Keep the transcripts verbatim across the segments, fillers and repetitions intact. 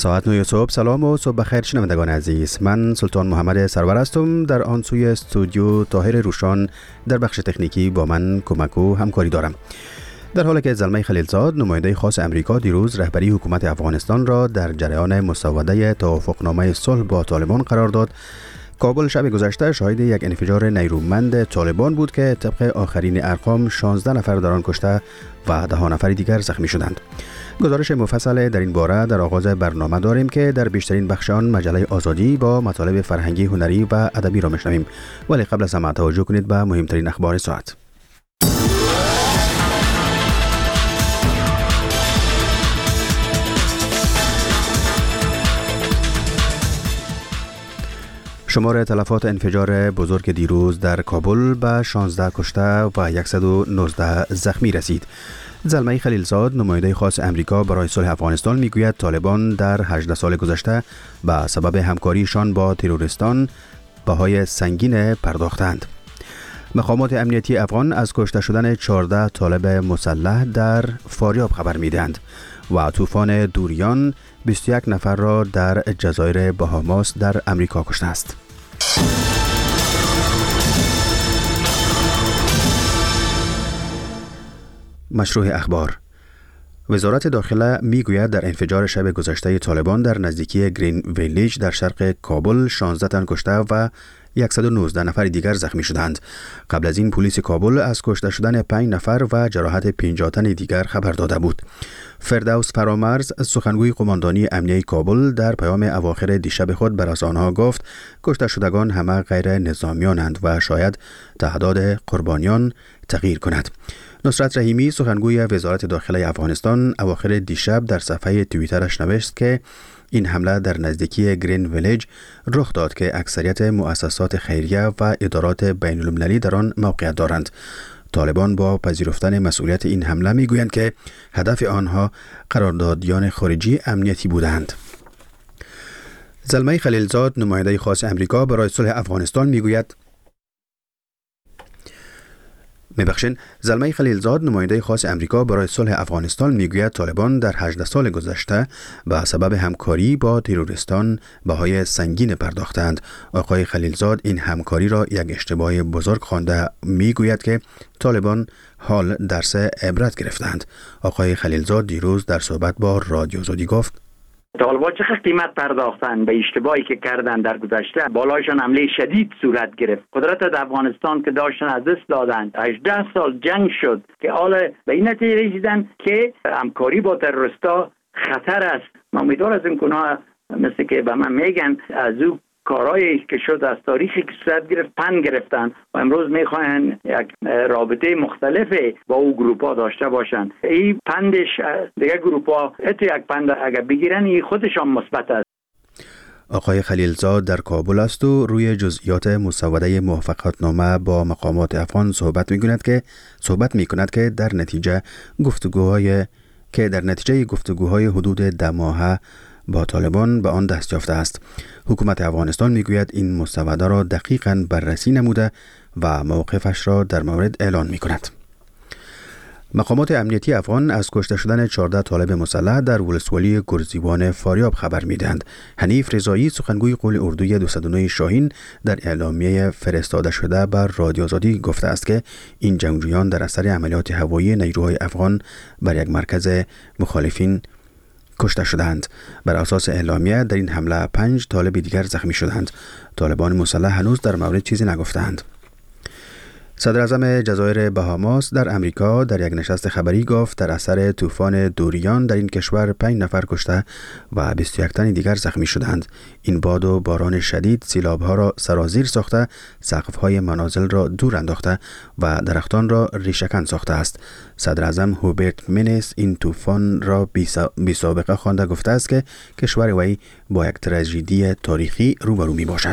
ساعت نه صبح. سلام و صبح بخیر شنوندگان عزیز. من سلطان محمد سرور هستم. در آن سوی استودیو طاهر روشان در بخش تکنیکی با من کمک و همکاری دارم. در حالی که زلمه خلیلزاد نماینده خاص امریکا دیروز رهبری حکومت افغانستان را در جریان مسوده توافقنامه صلح با طالبان قرار داد، کابل شب گذشته شاهد یک انفجار نیرومند طالبان بود که طبق آخرین ارقام شانزده نفر در آن کشته و ده نفر دیگر زخمی شدند. گزارش مفصل در این باره در آغاز برنامه داریم که در بیشترین بخش آن مجله آزادی با مطالب فرهنگی، هنری و ادبی را میشنویم. ولی قبل از همه توجه کنید به مهمترین اخبار ساعت. شمار تلفات انفجار بزرگ دیروز در کابل به شانزده کشته و صد و نوزده زخمی رسید. زلمه خلیلزاد نماینده خاص امریکا برای صلح افغانستان میگوید طالبان در هجده سال گذشته به سبب همکاریشان با تروریستان بهای سنگین پرداختند. مقامات امنیتی افغان از کشته شدن چهارده طالب مسلح در فاریاب خبر میدهند و طوفان دوریان بیست و یک نفر را در جزایر بهاماس در امریکا کشته است. مشروع اخبار. وزارت داخله میگوید در انفجار شب گذشته طالبان در نزدیکی گرین ویلیج در شرق کابل شانزده تن کشته و صد و نوزده نفر دیگر زخمی شدند. قبل از این پلیس کابل از کشته شدن پنج نفر و جراحت پنجاه تن دیگر خبر داده بود. فردوس فرامرز سخنگوی قماندانی امنیه کابل در پیام اواخر دیشب خود بر آنها گفت کشته شدگان همه غیر نظامیانند و شاید تعداد قربانیان تغییر کند. نصرت رحیمی سخنگوی وزارت داخله افغانستان اواخر دیشب در صفحه توییترش نوشت که این حمله در نزدیکی گرین ویلیج رخ داد که اکثریت مؤسسات خیریه و ادارات بین المللی در آن موقعیت دارند. طالبان با پذیرفتن مسئولیت این حمله میگویند که هدف آنها قراردادیان خارجی امنیتی بودند. زلمه خلیلزاد نماینده خاص امریکا برای صلح افغانستان میگوید میبخشین زلمه خلیلزاد نماینده خاص امریکا برای صلح افغانستان میگوید طالبان در هجده سال گذشته به سبب همکاری با تروریستان بهای سنگین پرداختند. آقای خلیلزاد این همکاری را یک اشتباه بزرگ خوانده میگوید که طالبان حال درس عبرت گرفتند. آقای خلیلزاد دیروز در صحبت با رادیو آزادی گفت طالبان چه قیمت پرداختن به اشتباهی که کردن در گذشته. بالایشان حمله شدید صورت گرفت. قدرت در افغانستان که داشتن از دست دادن. هجده سال جنگ شد که حالا به این نتیجه رسیدن که همکاری با تروریستا خطر است. من امیدوار از این گناه مثل که به من میگن از او کارهایی که شد از تاریخی که صورت گرفت پند گرفتن و امروز میخواین یک رابطه مختلفی با او گروپ ها داشته باشن. این پندش دیگه گروپ ها اتو یک پند اگر بگیرن این خودشان مثبت است. آقای خلیلزاد در کابل است و روی جزئیات مسوده موافقتنامه با مقامات افغان صحبت می‌کند که صحبت می‌کند که در نتیجه گفتگوهای که در نتیجه گفتگوهای حدود ده ماهه با طالبان به آن دست یافته است. حکومت افغانستان میگوید این مسوده را دقیقاً بررسی نموده و موقفش را در مورد اعلان میکند. مقامات امنیتی افغان از کشته شدن چهارده طالب مسلح در ولسوالی گرزیوان فاریاب خبر میدهند. حنیف رضایی سخنگوی قول اردوی دویست و نه شاهین در اعلامیه فرستاده شده بر رادیو آزادی گفته است که این جنگجویان در اثر عملیات هوایی نیروهای افغان بر یک مرکز مخالفین کشته شدند. بر اساس اعلامیه در این حمله پنج طالب دیگر زخمی شدند. طالبان مسلح هنوز در مورد چیزی نگفتند. صدر اعظم جزایر بهاماس در امریکا در یک نشست خبری گفت در اثر طوفان دوریان در این کشور پنج نفر کشته و بیست و یک تن دیگر زخمی شدند. این باد و باران شدید سیلاب‌ها را سرازیر ساخته، سقف‌های منازل را دور انداخته و درختان را ریشه‌کن ساخته است. صدر اعظم هوبرت مینیس این طوفان را بی سابقه خوانده گفته است که کشور وی با یک تراژدی تاریخی روبرو می باشد.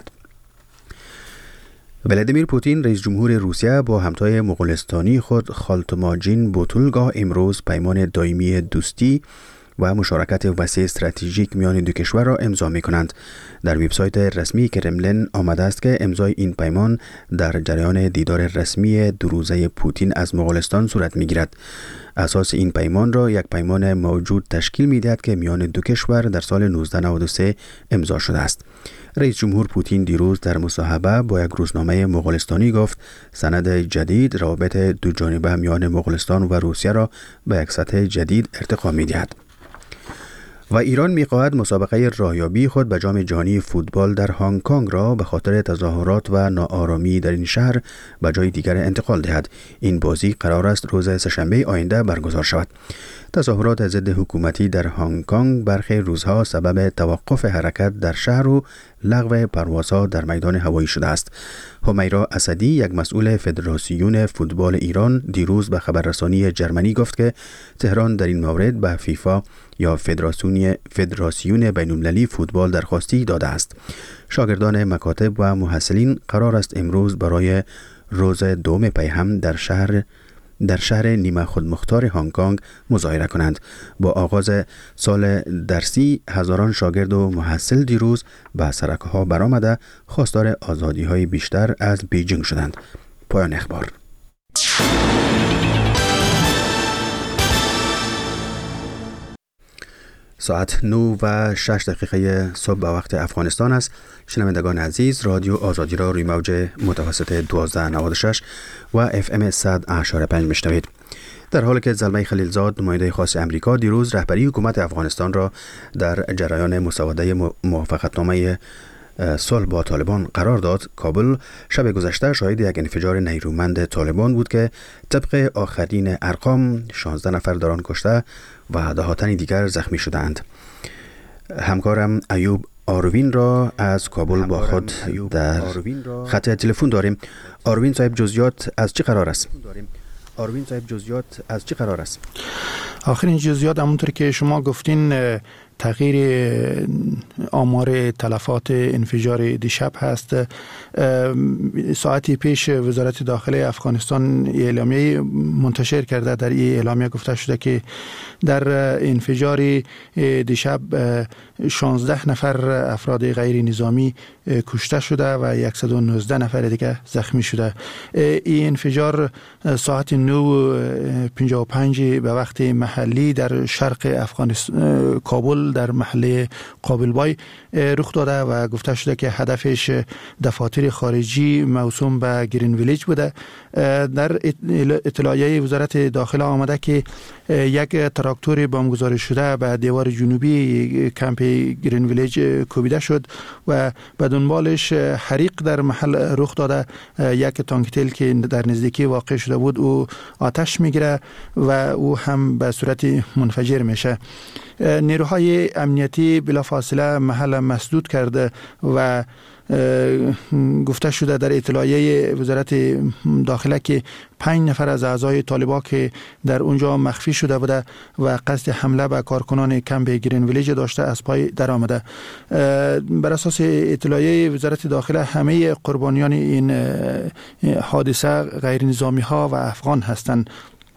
ولادیمیر پوتین رئیس جمهور روسیه با همتای مغولستانی خود خالتماجین بوتولگا امروز پیمان دائمی دوستی و مشارکت وسیع استراتژیک میان دو کشور را امضا می‌کنند. در وبسایت رسمی کرملین آمده است که امضای این پیمان در جریان دیدار رسمی دو روزه پوتین از مغولستان صورت می‌گیرد. اساس این پیمان را یک پیمان موجود تشکیل می‌دهد که میان دو کشور در سال نوزده نود و سه امضا شده است. رئیس جمهور پوتین دیروز در مصاحبه با یک روزنامه مغولستانی گفت سند جدید روابط دو جانبه میان مغولستان و روسیه را به یک سطح جدید ارتقا می‌دهد. و ایران می‌خواهد مسابقه راهیابی خود به جام جهانی فوتبال در هنگ کنگ را به خاطر تظاهرات و ناآرامی در این شهر به جای دیگر انتقال دهد. این بازی قرار است روز سه‌شنبه آینده برگزار شود. تظاهرات ضد حکومتی در هنگ کنگ برخی روزها سبب توقف حرکت در شهر و لغو پروازها در میدان هوایی شده است. همیرا اسدی، یک مسئول فدراسیون فوتبال ایران، دیروز به خبررسانی جرمنی گفت که تهران در این مورد به فیفا یا فدراسیون فدراسیون بین‌المللی فوتبال درخواستی داده است. شاگردان مکاتب و محصلین قرار است امروز برای روز دوم پیهم در شهر در شهر نیمه خودمختار هنگ کنگ مظاهره کنند. با آغاز سال درسی هزاران شاگرد و محصل دیروز به سرک‌ها برآمده خواستار آزادی‌های بیشتر از بیجینگ شدند. پایان اخبار. ساعت نه و شش دقیقه صبح به وقت افغانستان است. شنوندگان عزیز، رادیو آزادی را روی موج متوسط دوازده نود و شش و اف ام صد و پنج میشنوید. در حالی که زلمه خلیلزاد، نماینده خاص امریکا، دیروز رهبری حکومت افغانستان را در جریان مسوده موافقتنامه صلح با طالبان قرار داد، کابل شب گذشته شاهد یک انفجار نیرومند طالبان بود که طبق آخرین ارقام شانزده نفر در آن کشته و ده تن دیگر زخمی شدند. همکارم ایوب آروین را از کابل با خود در خط تلفن داریم. آروین صاحب، جزئیات از چه قرار است؟ آروین صاحب جزئیات از چه قرار است؟ آخرین جزئیات همونطور که شما گفتین تغییر آمار تلفات انفجار دیشب هست. ساعتی پیش وزارت داخله افغانستان اعلامیه منتشر کرده. در این اعلامیه گفته شده که در انفجار دیشب شانزده نفر افراد غیر نظامی کشته شده و صد و نوزده نفر دیگه زخمی شده. این انفجار ساعت نه و پنجاه و پنج به وقت محلی در شرق افغانستان کابل در محله قابلبای رخ داده و گفته شده که هدفش دفاتر خارجی موسوم به گرین ویلیج بوده. در اطلاعیه وزارت داخله آمده که یک تراکتور بمبگذاری شده به دیوار جنوبی کمپ گرین ویلیج کوبیده شد و به دنبالش حریق در محل رخ داده. یک تانک تیل که در نزدیکی واقع شده بود او آتش میگیره و او هم به صورت منفجر میشه. نیروهای امنیتی بلافاصله محل مسدود کرده و گفته شده در اطلاعیه وزارت داخله که پنج نفر از اعضای طالبان که در اونجا مخفی شده بوده و قصد حمله به کارکنان کمپ گرین ویلیج داشته از پای در آمده. بر اساس اطلاعیه وزارت داخله همه قربانیان این حادثه غیر نظامی ها و افغان هستند.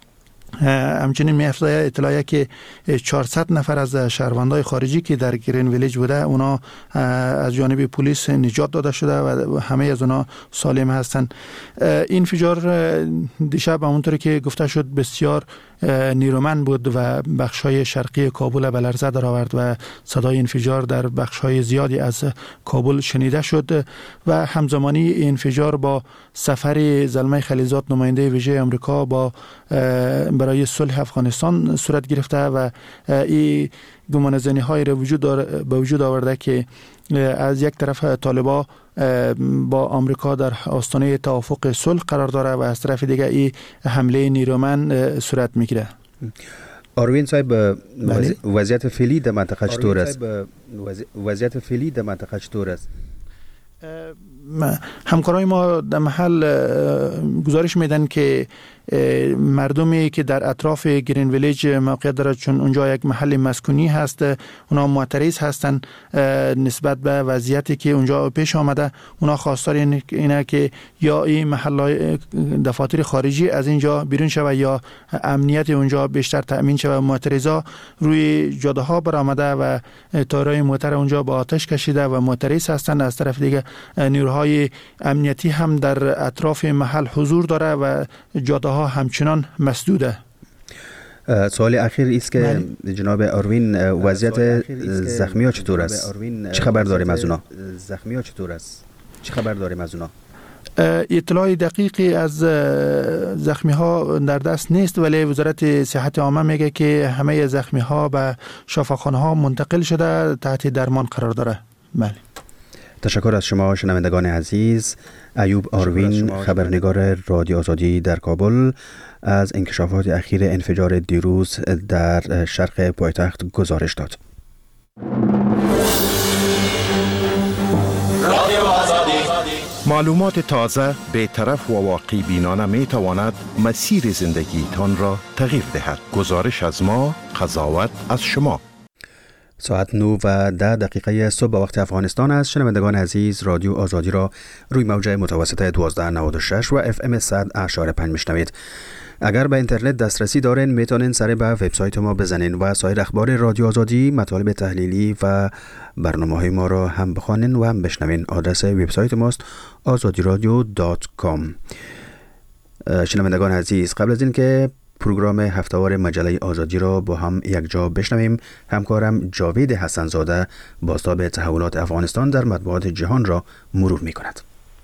همچنین می افزاید اطلاعیه که چهارصد نفر از شهروندان خارجی که در گرین ویلیج بوده اونا از جانب پلیس نجات داده شده و همه از اونا سالم هستند. این انفجار دیشب همونطوری که گفته شد بسیار نیرومند بود و بخشای شرقی کابل به لرزه در آورد و صدای انفجار در بخشای زیادی از کابل شنیده شد و همزمانی انفجار با سفر زلمه خلیلزاد نماینده ویژه آمریکا با برای صلح افغانستان صورت گرفته و این گمانه‌زنی های را وجود به وجود آورده که از یک طرف طالبان با آمریکا در آستانه توافق صلح قرار داره و از طرف دیگه این حمله نیرومند صورت میگیره. آروین صاحب، وضعیت فعلی در منطقه چطور است؟ وضعیت فعلی در منطقه چطور است؟ همکارای ما در محل گزارش میدن که مردمی که در اطراف گرین ویلیج موقعیت دارد، چون اونجا یک محل مسکونی هست، اونا معترض هستن نسبت به وضعیتی که اونجا پیش آمده. اونا خواستار اینه که یا این محل دفاتر خارجی از اینجا بیرون شود یا امنیت اونجا بیشتر تأمین شود. معترضا روی جاده ها برآمده و تایرهای موتر اونجا با آتش کشیده و معترض هستند. از طرف دیگه نیروهای امنیتی هم در اطراف محل حضور داره و جاده ها همچنان مسدوده. سوال اخیر است که جناب آروین وضعیت زخمی ها چطور است؟ چه خبر داریم از اونا؟ زخمی ها چطور است؟ چه خبر داریم از اونا؟ اطلاع دقیقی از زخمی ها در دست نیست، ولی وزارت صحت عامه میگه که همه زخمی ها به شفاخانه ها منتقل شده، تحت درمان قرار داره. بله. تشکر از شما شنوندگان عزیز. ایوب آروین، خبرنگار رادیو آزادی در کابل، از انکشافات اخیر انفجار دیروز در شرق پایتخت گزارش داد. رادیو آزادی، معلومات تازه، بی‌طرف و واقعی بینانه می تواند مسیر زندگی تان را تغییر دهد. گزارش از ما، قضاوت از شما. ساعت نه و ده دقیقه صبح به وقت افغانستان است. شنوندگان عزیز، رادیو آزادی را روی موج متوسط دوازده نود و شش و اف ام صد اشاره پنج میشنوید. اگر به اینترنت دسترسی دارین میتونین سر به وبسایت ما بزنین و سایر اخبار رادیو آزادی، مطالب تحلیلی و برنامه‌های ما را هم بخوانین و هم بشنوین. آدرس وبسایت ماست آزادی رادیو دات کام. شنوندگان عزیز، قبل از این که پروگرام هفته‌وار مجله آزادی را با هم یک جا بشنویم، همکارم جاوید حسن‌زاده بازتاب تحولات افغانستان در مطبوعات جهان را مرور می‌کند.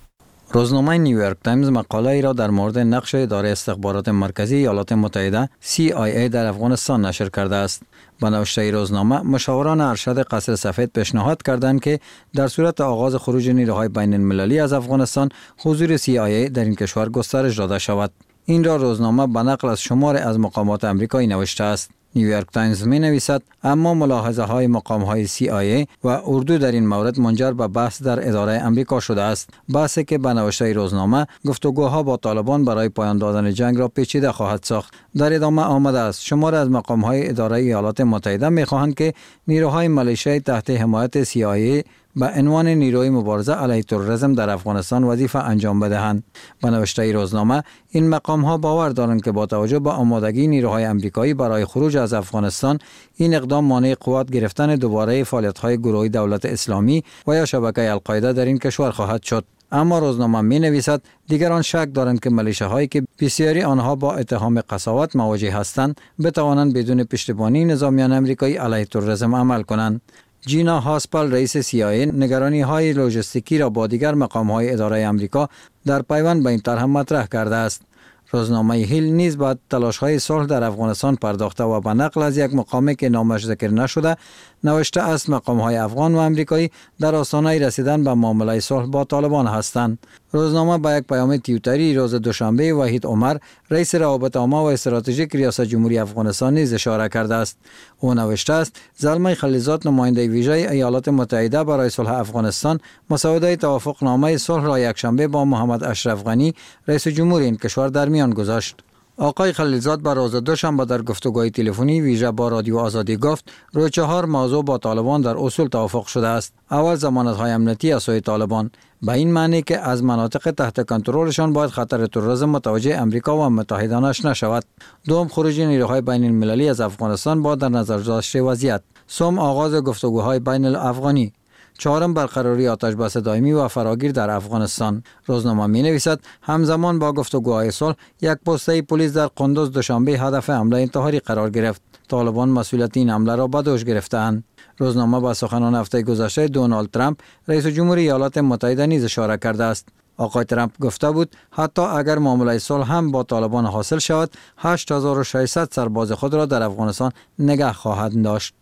روزنامه نیویورک تایمز مقاله ای را در مورد نقش اداره استخبارات مرکزی ایالات متحده سی آی ای در افغانستان نشر کرده است. با نوشته روزنامه، مشاوران ارشد قصر سفید پیشنهاد کردند که در صورت آغاز خروج نیروهای بین المللی از افغانستان، حضور سی آی ای در این کشور گسترش داده شود. این را روزنامه به نقل از شمار از مقامات آمریکایی نوشته است. نیویورک تایمز می نویسد اما ملاحظه های مقام های سی آی ای و اردو در این مورد منجر به بحث در اداره آمریکا شده است. بحثی که به نوشته روزنامه گفتگوها با طالبان برای پایان دادن جنگ را پیچیده خواهد ساخت. در ادامه آمده است شمار از مقام های اداره ایالات متحده می خواهند که نیروهای ملیشیایی تحت حمایت سی آی ای به عنوان نیروی مبارزه علیه تروریسم در افغانستان وظیفه انجام بدهند. به نوشته روزنامه، این مقام ها باور دارند که با توجه به آمادگی نیروهای آمریکایی برای خروج از افغانستان، این اقدام مانع قوت گرفتن دوباره فعالیت های گروهی دولت اسلامی و یا شبکه القاعده در این کشور خواهد شد. اما روزنامه می نویسد دیگران شک دارند که ملیشه‌هایی که بسیاری آنها با اتهام قساوت مواجه هستند، بتوانند بدون پشتیبانی نظامیان آمریکایی علیه تروریسم عمل کنند. جینا هاسپل، رئیس سی آی ای، نگرانی های لوجستیکی را با دیگر مقام های اداره آمریکا در پیوند به این طرح مطرح کرده است. روزنامه هیل نیز به تلاش های صلح در افغانستان پرداخته و به نقل از یک مقامی که نامش ذکر نشده نوشته است مقام های افغان و آمریکایی در آستانه رسیدن به معامله صلح با طالبان هستند. روزنامه با یک پیام توییتری روز دوشنبه وحید عمر، رئیس روابط عامه و استراتژیک ریاست جمهوری افغانستان نیز اشاره کرده است. او نوشته است زلمه خلیلزاد، نماینده ویژه ایالات متحده برای صلح افغانستان، مسوده توافق نامه صلح را یکشنبه با محمد اشرف غنی، رئیس جمهور این کشور در میان گذاشت. آقای خلیلزاد بر روز دوشنبه در گفتگوی تلفنی ویژه با رادیو آزادی گفت روی چهار موضوع با طالبان در اصول توافق شده است. اول، ضمانت‌های امنیتی از سوی طالبان، به این معنی که از مناطق تحت کنترلشان باید خطر تروریسم متوجه امریکا و متحدانش نشود. دوم، خروج نیروهای بین المللی از افغانستان با در نظر داشته وضعیت. سوم، آغاز گفتگوهای بین الافغانی. چهارم، برقراری آتش بس دائمی و فراگیر در افغانستان. روزنامه می نویسد همزمان با گفتگوهای صلح، یک پسته پلیس در قندوز دوشنبه هدف حمله انتحاری قرار گرفت. طالبان مسئولیت این حمله را به دوش گرفتند. روزنامه با سخنان هفته گذشته دونالد ترامپ، رئیس جمهور ایالات متحده نیز اشاره کرده است. آقای ترامپ گفته بود حتی اگر معامله صلح هم با طالبان حاصل شود، هشت هزار و ششصد سرباز خود را در افغانستان نگه خواهند داشت.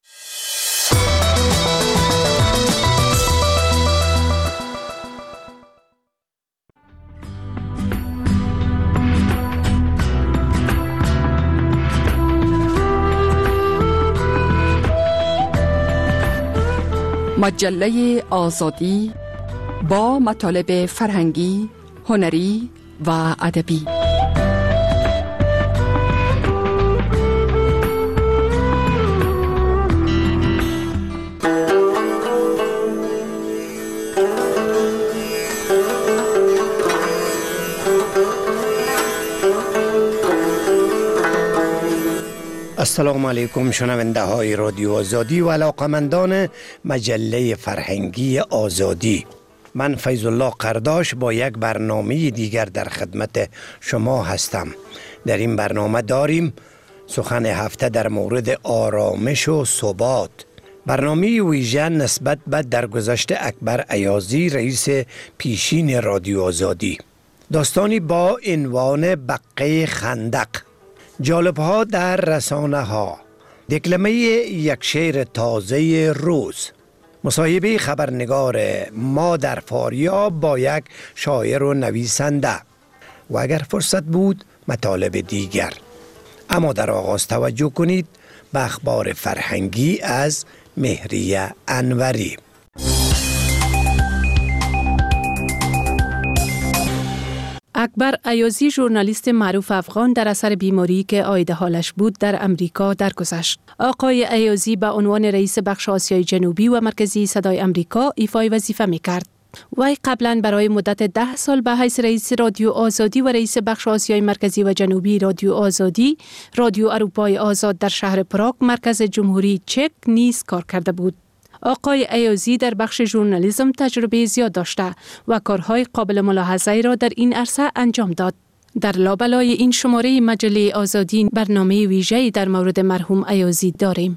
مجله آزادی با مطالب فرهنگی، هنری و ادبی. السلام علیکم شنونده های رادیو آزادی و علاقمندان مجله فرهنگی آزادی. من فیض الله قرداش با یک برنامه دیگر در خدمت شما هستم. در این برنامه داریم سخن هفته در مورد آرامش و ثبات. برنامه ویژه نسبت به درگذشت اکبر ایازی، رئیس پیشین رادیو آزادی. داستانی با عنوان بقه خندق. جالب‌ها در رسانه ها، دکلمه یک شعر تازه روز، مصاحبه خبرنگار ما در فاریاب با یک شاعر و نویسنده و اگر فرصت بود مطالب دیگر. اما در آغاز توجه کنید به اخبار فرهنگی از مهریه انوری. اکبر ایازی، ژورنالیست معروف افغان، در اثر بیماری که عاید حالش بود در امریکا درگذشت. آقای ایازی به عنوان رئیس بخش آسیای جنوبی و مرکزی صدای امریکا ایفای وظیفه می‌کرد. وی قبلا برای مدت ده سال به حیث رئیس رادیو آزادی و رئیس بخش آسیای مرکزی و جنوبی رادیو آزادی، رادیو اروپای آزاد در شهر پراگ، مرکز جمهوری چک نیز کار کرده بود. آقای ایازی در بخش ژورنالیسم تجربه زیاد داشته و کارهای قابل ملاحظه‌ای را در این عرصه انجام داد. در لابلای این شماره مجله آزادی برنامه ویژه‌ای در مورد مرحوم ایازی داریم.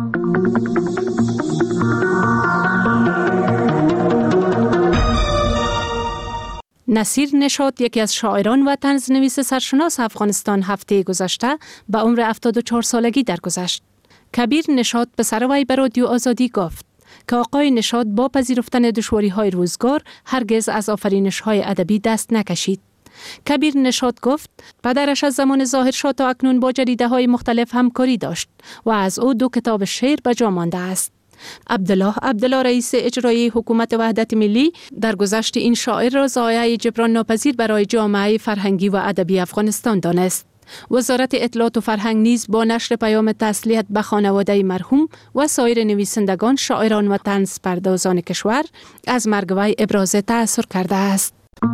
نصیر نشاط، یکی از شاعران و طنزنویس سرشناس افغانستان، هفته گذشته به عمر هفتاد و چهار سالگی درگذشت. کبیر نشاط پسر وی به رادیو آزادی گفت که آقای نشاط با پذیرفتن دشواری‌های روزگار هرگز از آفرینش‌های ادبی دست نکشید. کبیر نشاط گفت پدرش از زمان ظاهرشاه تا اکنون با جریده‌های مختلف همکاری داشت و از او دو کتاب شعر به جا مانده است. عبدالله عبدالله، رئیس اجرایی حکومت وحدت ملی، درگذشت این شاعر را ضایعه جبران ناپذیر برای جامعه فرهنگی و ادبی افغانستان دانست. وزارت اطلاعات و فرهنگ نیز با نشر پیام تسلیت به خانواده مرحوم و سایر نویسندگان، شاعران و طنز پردازان کشور از مرگ وی ابراز تأثر کرده است.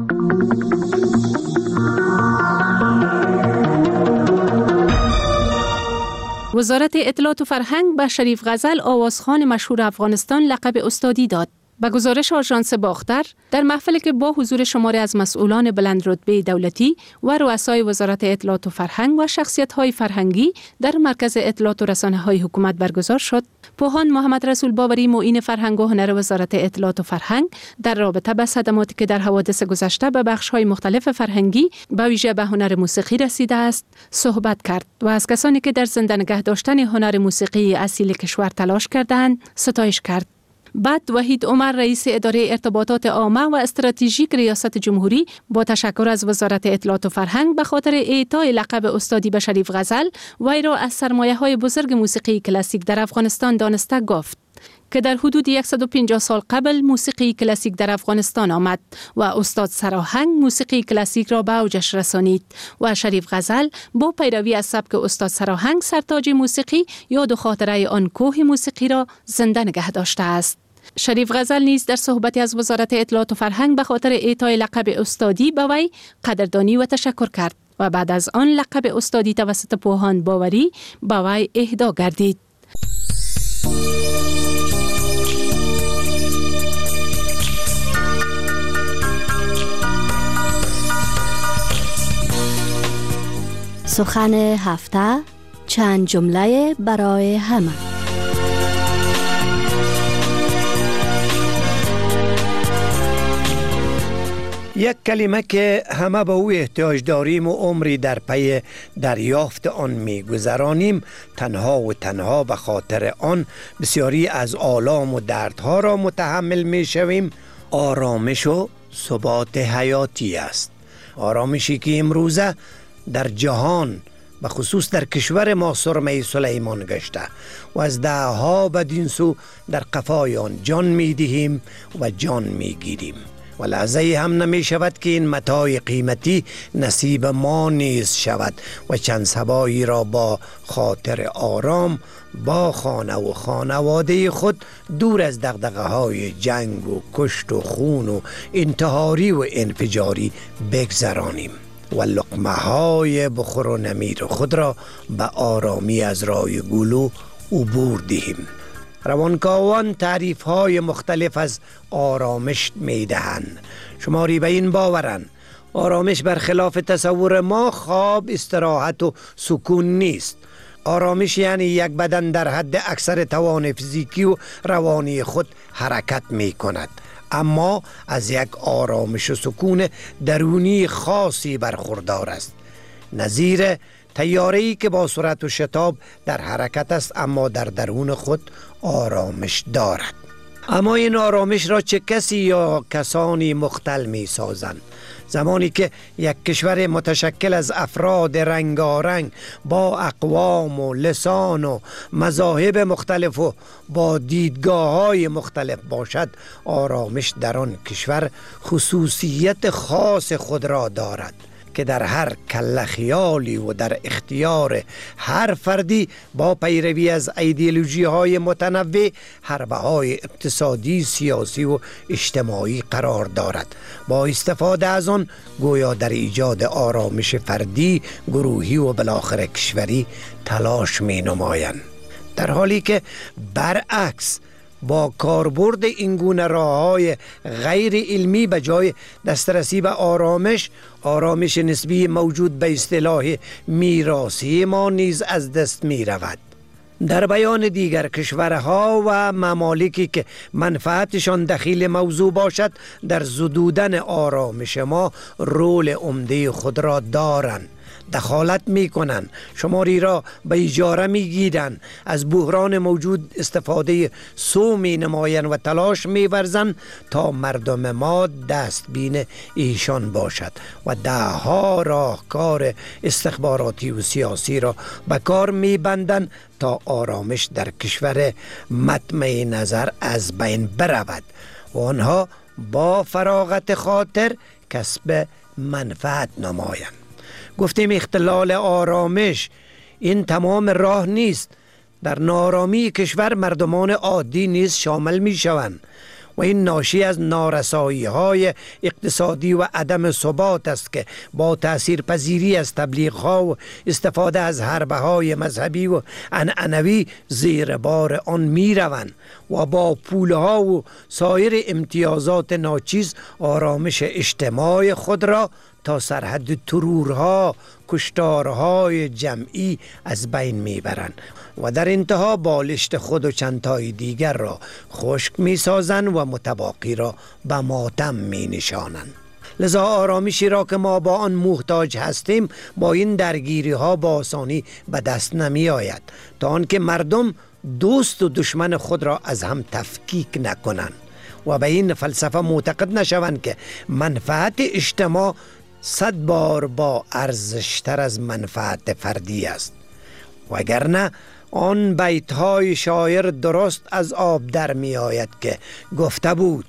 وزارت اطلاعات و فرهنگ به شریف غزل، آوازخوان مشهور افغانستان، لقب استادی داد. به گزارش آژانس باختر، در محفلی که با حضور شماری از مسئولان بلند رتبه دولتی و رؤسای وزارت اطلاعات و فرهنگ و شخصیت‌های فرهنگی در مرکز اطلاعات و رسانه‌های حکومت برگزار شد، پوهان محمد رسول باوری، معین فرهنگ و هنر وزارت اطلاعات و فرهنگ، در رابطه با صدماتی که در حوادث گذشته به بخش‌های مختلف فرهنگی به ویژه به هنر موسیقی رسیده است، صحبت کرد و از کسانی که در زنده نگه داشتن هنر موسیقی اصیل کشور تلاش کردند ستایش کرد. بعد وحید عمر، رئیس اداره ارتباطات عامه و استراتژیک ریاست جمهوری، با تشکر از وزارت اطلاعات و فرهنگ به خاطر اعطای لقب استادی به شریف غزل، وی را از سرمایه‌های بزرگ موسیقی کلاسیک در افغانستان دانسته گفت که در حدود صد و پنجاه سال قبل موسیقی کلاسیک در افغانستان آمد و استاد سراهنگ موسیقی کلاسیک را به اوجش رسانید و شریف غزل با پیروی از سبک استاد سراهنگ، سرتاج موسیقی، یاد و خاطره آن کوه موسیقی را زنده نگه داشته است. شریف غزل نیز در صحبتی از وزارت اطلاعات و فرهنگ به خاطر اعطای لقب استادی به وی قدردانی و تشکر کرد و بعد از آن لقب استادی توسط پوهان باوری به وی اهدا گردید. سخن هفته، چند جمله برای همه. یک کلمه که همه به او احتیاج داریم و عمری در پی دریافت آن می گذرانیم، تنها و تنها به خاطر آن بسیاری از آلام و دردها را متحمل می شویم، آرامش و ثبات حیاتی است. آرامشی که امروزه در جهان به خصوص در کشور ما سرمه سلیمان گشته و از دهها بدین سو در قفای آن جان می دهیم و جان می گیریم. و لحظه هم نمی شود که این متاع قیمتی نصیب ما نیز شود و چند صباحی را با خاطر آرام با خانه و خانواده خود دور از دغدغه های جنگ و کشت و خون و انتحاری و انفجاری بگذرانیم و لقمه های بخور و نمیر خود را به آرامی از رای گلو عبور دهیم. روانکاوان تعریف های مختلف از آرامش می دهند. شماری به این باورند آرامش برخلاف تصور ما خواب، استراحت و سکون نیست. آرامش یعنی یک بدن در حد اکثر توان فیزیکی و روانی خود حرکت می کند، اما از یک آرامش و سکون درونی خاصی برخوردار است، نظیر طیاره‌ای که با سرعت و شتاب در حرکت است اما در درون خود آرامش دارد. اما این آرامش را چه کسی یا کسانی مختل می سازند؟ زمانی که یک کشور متشکل از افراد رنگارنگ با اقوام و لسان و مذاهب مختلف و با دیدگاه‌های مختلف باشد، آرامش در آن کشور خصوصیت خاص خود را دارد که در هر کله خیالی و در اختیار هر فردی با پیروی از ایدئولوژی های متنوع حربه های اقتصادی، سیاسی و اجتماعی قرار دارد. با استفاده از آن گویا در ایجاد آرامش فردی، گروهی و بالاخره کشوری تلاش می نمایند، در حالی که برعکس با کاربرد این گونه راه‌های غیر علمی به جای دسترسی به آرامش، آرامش نسبی موجود به اصطلاح میراثی ما نیز از دست می رود. در بیان دیگر، کشورها و ممالکی که منفعتشان دخیل موضوع باشد در زدودن آرامش ما رول عمده خود را دارند. دخالت می کنند، شماری را به اجاره می گیرند، از بحران موجود استفاده سو می نمایند و تلاش می ورزند تا مردم ما دستبین ایشان باشد و ده ها راهکار استخباراتی و سیاسی را به کار می بندند تا آرامش در کشور مطمع نظر از بین برود و آنها با فراغت خاطر کسب منفعت نمایند. گفتیم اختلال آرامش این تمام راه نیست. در نارامی کشور مردمان عادی نیز شامل می شوند و این ناشی از نارسایی های اقتصادی و عدم ثبات است که با تأثیر پذیری از تبلیغ ها و استفاده از حربه های مذهبی و عنعنوی زیر بار آن می روند و با پول ها و سایر امتیازات ناچیز آرامش اجتماعی خود را تا سرحد ترورها، کشتارهای جمعی از بین میبرند و در انتها بالشت خود و چندتای دیگر را خشک میسازند و متباقی را به ماتم می نشانند. لذا آرامشی را که ما با آن محتاج هستیم با این درگیری ها با آسانی به دست نمی آید، تا آنکه مردم دوست و دشمن خود را از هم تفکیک نکنند و به این فلسفه معتقد نشوند که منفعت اجتماع صد بار با ارزشتر از منفعت فردی است. وگرنه آن بیت‌های شاعر درست از آب در می آید که گفته بود: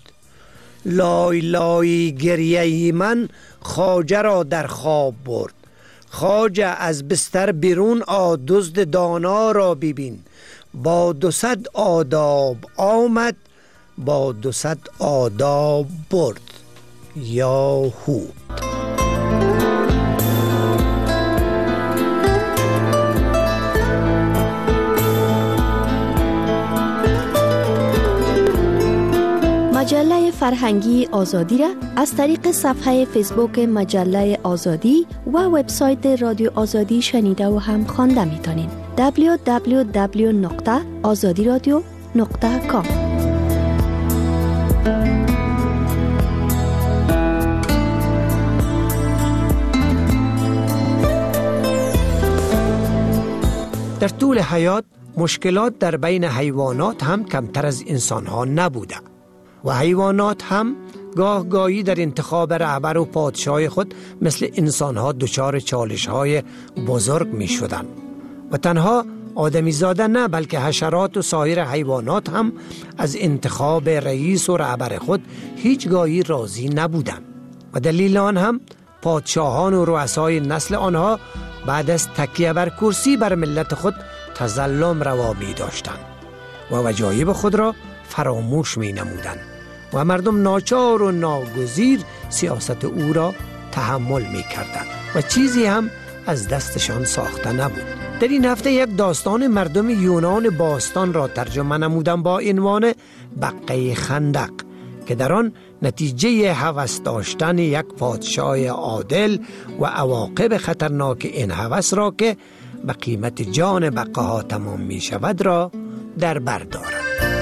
لای لای گریه من خواجه را در خواب برد، خواجه از بستر بیرون آ دزد دانا را ببین، با دو صد آداب آمد با دو صد آداب برد. یا هو. مجله فرهنگی آزادی را از طریق صفحه فیسبوک مجله آزادی و وبسایت رادیو آزادی شنیده و هم خوانده میتونین. دبلیو دبلیو دبلیو نقطه آزادی رادیو نقطه کام. در طول حیات مشکلات در بین حیوانات هم کمتر از انسان ها نبوده و حیوانات هم گاه گاهی در انتخاب رهبر و پادشاه خود مثل انسان ها دچار چالش های بزرگ می شدن و تنها آدمی زاده نه، بلکه حشرات و سایر حیوانات هم از انتخاب رئیس و رهبر خود هیچگاهی راضی نبودند و دلیل آن هم پادشاهان و رؤسای نسل آنها بعد از تکیه بر کرسی بر ملت خود تظلم روا می داشتند و وجایب خود را فراموش می نمودند و مردم ناچار و ناگزیر سیاست او را تحمل می کردند و چیزی هم از دستشان ساخته نبود. در این هفته یک داستان مردم یونان باستان را ترجمه نمودم با عنوان بقه خندق که در آن نتیجه هوس داشتن یک پادشاه عادل و عواقب خطرناک این هوس را که به قیمت جان بقه ها تمام می شود را در بر دارد.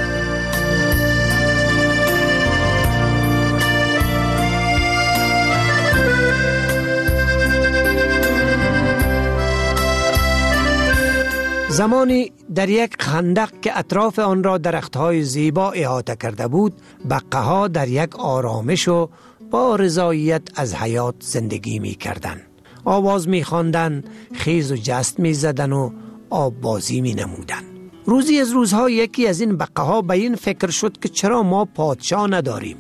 زمانی در یک خندق که اطراف آن را درخت‌های زیبا احاطه کرده بود، بقه‌ها در یک آرامش و با رضایت از حیات زندگی می‌کردند. آواز می‌خواندند، خیز و جست می‌زدند و آب بازی می‌نمودند. روزی از روزها یکی از این بقه‌ها به این فکر شد که چرا ما پادشاه نداریم.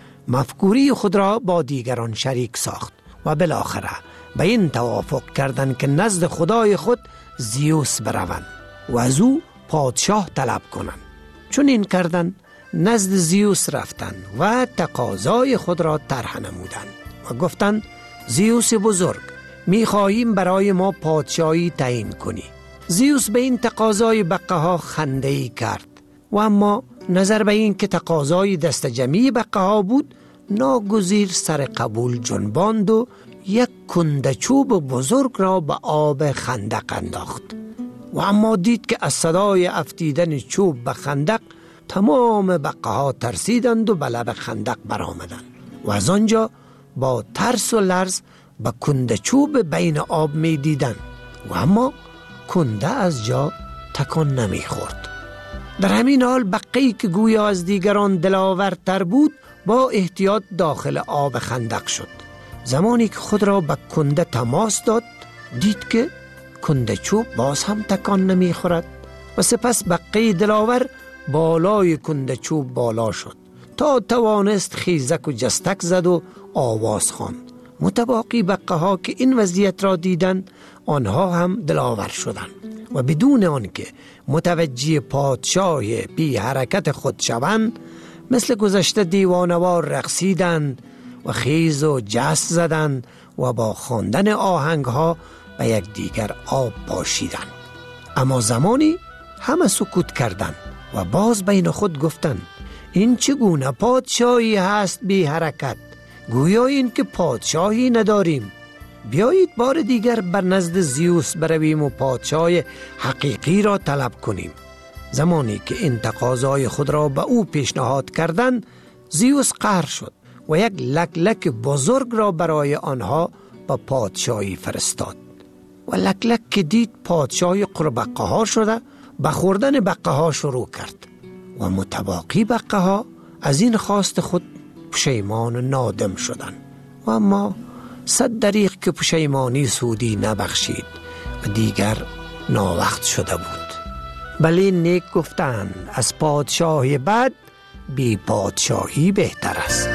مفکوری خود را با دیگران شریک ساخت و بالاخره به این توافق کردند که نزد خدای خود زیوس بروند و از او پادشاه طلب کنند. چون این کردند نزد زیوس رفتند و تقاضای خود را طرح نمودند و گفتند زیوس بزرگ، می‌خواهیم برای ما پادشاهی تعیین کنی. زیوس به این تقاضای بقه‌ها خنده‌ای کرد و اما نظر به این که تقاضای دست جمعی بقه‌ها بود ناگزیر سر قبول جنباند و یک کنده چوب بزرگ را به آب خندق انداخت و اما دید که از صدای افتیدن چوب به خندق تمام بقه ها ترسیدند و به لب خندق برآمدند و از آنجا با ترس و لرز به کنده چوب بین آب می دیدند و اما کنده از جا تکان نمی خورد. در همین حال بقه‌ای که گویا از دیگران دلاورتر بود با احتیاط داخل آب خندق شد. زمانی که خود را به کنده تماس داد دید که کنده چوب باز هم تکان نمی خورد و سپس بقه دلاور بالای کنده چوب بالا شد تا توانست خیزک و جستک زد و آواز خواند. متباقی بقه ها که این وضعیت را دیدند آنها هم دلاور شدند و بدون آنکه متوجه پادشاه بی حرکت خود شوند مثل گذشته دیوانوار رقصیدند و خیز و جست زدند و با خواندن آهنگ ها به یک دیگر آب پاشیدند. اما زمانی همه سکوت کردند و باز بین خود گفتند این چگونه پادشاهی هست بی حرکت؟ گویا این که پادشاهی نداریم. بیایید بار دیگر بر نزد زیوس برویم و پادشاه حقیقی را طلب کنیم. زمانی که این تقاضای خود را به او پیشنهاد کردند زیوس قهر شد و یک لک لک بزرگ را برای آنها به پادشاهی فرستاد و لک لک که دید پادشاهی قربقه ها شده به خوردن بقه ها شروع کرد و متباقی بقه ها از این خواست خود پشیمان و نادم شدند و اما صد دریغ که پشیمانی سودی نبخشید و دیگر ناوقت شده بود. بلی نیک گفتند از پادشاهی بد بی پادشاهی بهتر است.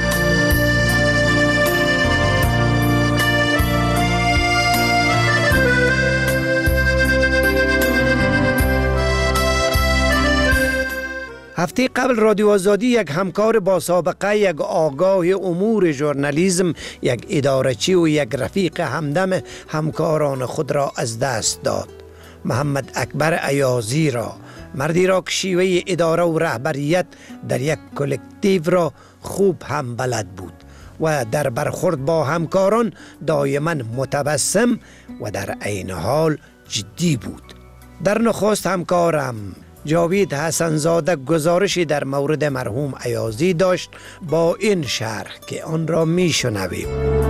هفته قبل رادیو آزادی یک همکار با سابقه، یک آگاه امور ژورنالیسم، یک ادارچی و یک رفیق همدم همکاران خود را از دست داد. محمد اکبر ایازی را، مردی را که شیوه اداره و رهبریت در یک کلکتیو را خوب هم بلد بود و در برخورد با همکاران دائما متبسم و در عین حال جدی بود. در نخست همکارم جاوید حسنزاده گزارشی در مورد مرحوم ایازی داشت با این شرح که آن را می شنویم.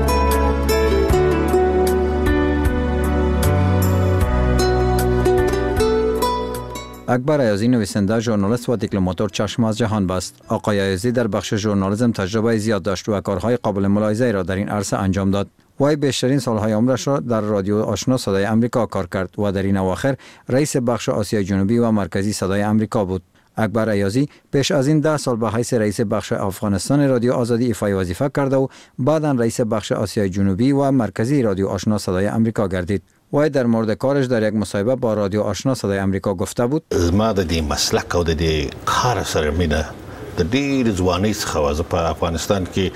اکبر ایازی نویسنده، ژورنالیست و دیپلماتور چشم از جهان بست. آقای ایازی در بخش ژورنالیسم تجربه زیاد داشت و کارهای قابل ملاحظه را در این عرصه انجام داد. وی بیشترین سالهای عمرش را در رادیو آشنا صدای آمریکا کار کرد و در این اواخر رئیس بخش آسیای جنوبی و مرکزی صدای آمریکا بود. اکبر ایازی پیش از این ده سال به حیث رئیس بخش افغانستان رادیو آزادی ایفای وظیفه کرده و بعداً رئیس بخش آسیای جنوبی و مرکزی رادیو آشنا صدای آمریکا گردید. وی در مورد کارش در یک مصاحبه با رادیو آشنا صدای آمریکا گفته بود: ما د دې مسلک او د دې کار سره مینه د ډېر ځوانۍ څخه وه. زه په افغانستان کې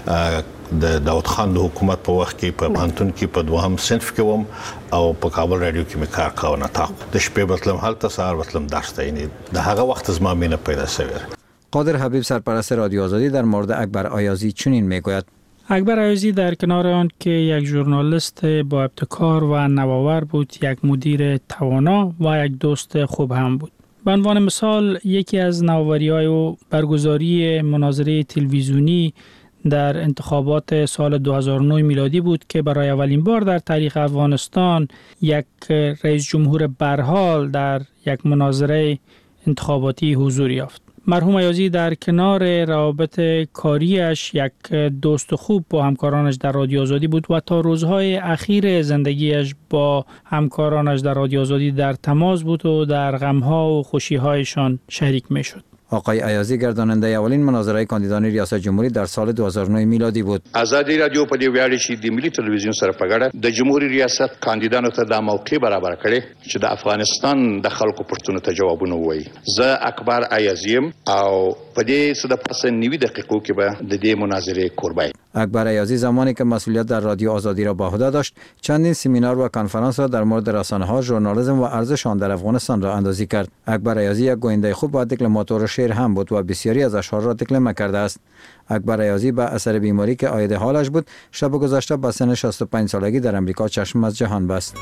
د داود خان د حکومت په وخت کې په پوهنتون کې په دوهم صنف کې وم او په کابل رادیو کې مې کار کاوه. نطاق د شپې به تلم هلته، سهار به تلم درس ته. یعنې د هغه وخت زما مینه پیدا شوې. قادر حبیب سرپرست رادیو آزادی در مورد اکبر ایازی چنین میگوید: اکبر ایازی در کنار آن که یک ژورنالیست با ابتکار و نوآور بود، یک مدیر توانا و یک دوست خوب هم بود. به عنوان مثال یکی از نوآوری‌های او برگزاری مناظره تلویزیونی در انتخابات سال دو هزار و نه میلادی بود که برای اولین بار در تاریخ افغانستان یک رئیس جمهور برحال در یک مناظره انتخاباتی حضور یافت. مرحوم ایازی در کنار روابط کاریش یک دوست خوب با همکارانش در رادیو آزادی بود و تا روزهای اخیر زندگیش با همکارانش در رادیو آزادی در تماس بود و در غمها و خوشیهایشان شریک میشد. آقای ایازی گرداننده اولین مناظره کاندیدان ریاست جمهوری در سال دو هزار و نه میلادی بود. آزادی رادیو په دې ویاړي چې د ملي تلویزیون سره په ګډه د جمهوریت ریاست کاندیدانو ته د موقع برابر کړي چې د افغانستان د خلکو پرتونه ته جوابونه وایي. زه اکبر ایازیم او په دې څه د پس نوي دقیقو کې به د دې مناظره قربانی. اکبر ایازی زمانی که مسئولیت در رادیو آزادی را به عهده داشت، چندین سمینار و کنفرانس را در مورد رسانه‌ها، ژورنالیسم و ارزش آن در افغانستان را اندازی کرد. اکبر ایازی یک گوینده خوب و دکلماتور شعر هم بود و بسیاری از اشعار را دکلمه کرده است. اکبر ایازی به اثر بیماری که عاید حالش بود، شب گذشته به سن شصت و پنج سالگی در امریکا چشم از جهان بست.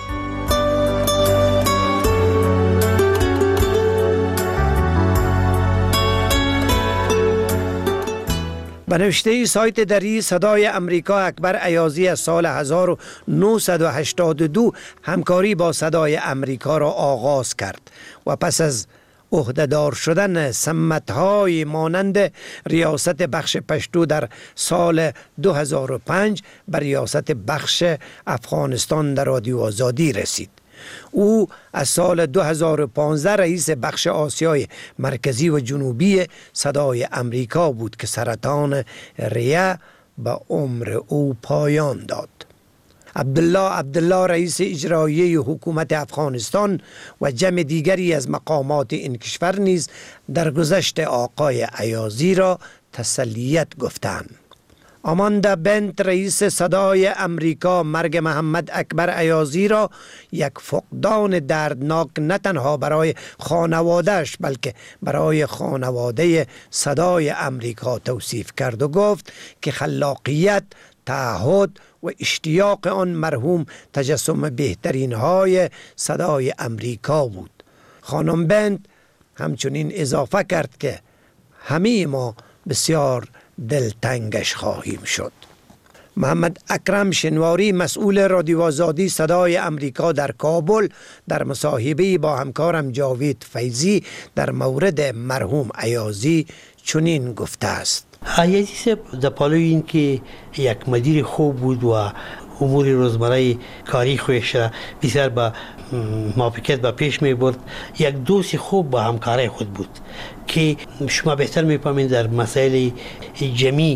به نوشته سایت دری صدای امریکا، اکبر ایازی از سال هزار و نهصد و هشتاد و دو همکاری با صدای امریکا را آغاز کرد و پس از عهدهدار شدن سمت‌های مانند ریاست بخش پشتو در سال دو هزار و پنج به ریاست بخش افغانستان در رادیو آزادی رسید. او از سال دو هزار و پانزده رئیس بخش آسیای مرکزی و جنوبی صدای امریکا بود که سرطان ریه به عمر او پایان داد. عبدالله عبدالله رئیس اجرایی حکومت افغانستان و جمع دیگری از مقامات این کشور نیز در گذشت آقای ایازی را تسلیت گفتند. آماندا بنت رئیس صدای امریکا مرگ محمد اکبر ایازی را یک فقدان دردناک نه تنها برای خانوادهش بلکه برای خانواده صدای امریکا توصیف کرد و گفت که خلاقیت، تعهد و اشتیاق آن مرحوم تجسم بهترین های صدای امریکا بود. خانم بنت همچنین اضافه کرد که همه ما بسیار دلتنگش خواهیم شد. محمد اکرم شنواری مسئول رادیو آزادی صدای امریکا در کابل در مصاحبه‌ای با همکارم جاوید فیضی در مورد مرحوم ایازی چنین گفته است: ایازی صاحب در پالوی این که یک مدیر خوب بود و امور روزمره کاری خویش را بسیار با موافقت به پیش می برد. یک دوست خوب با همکاری خود بود که شما بهتر می‌فهمید در مسائل جمعی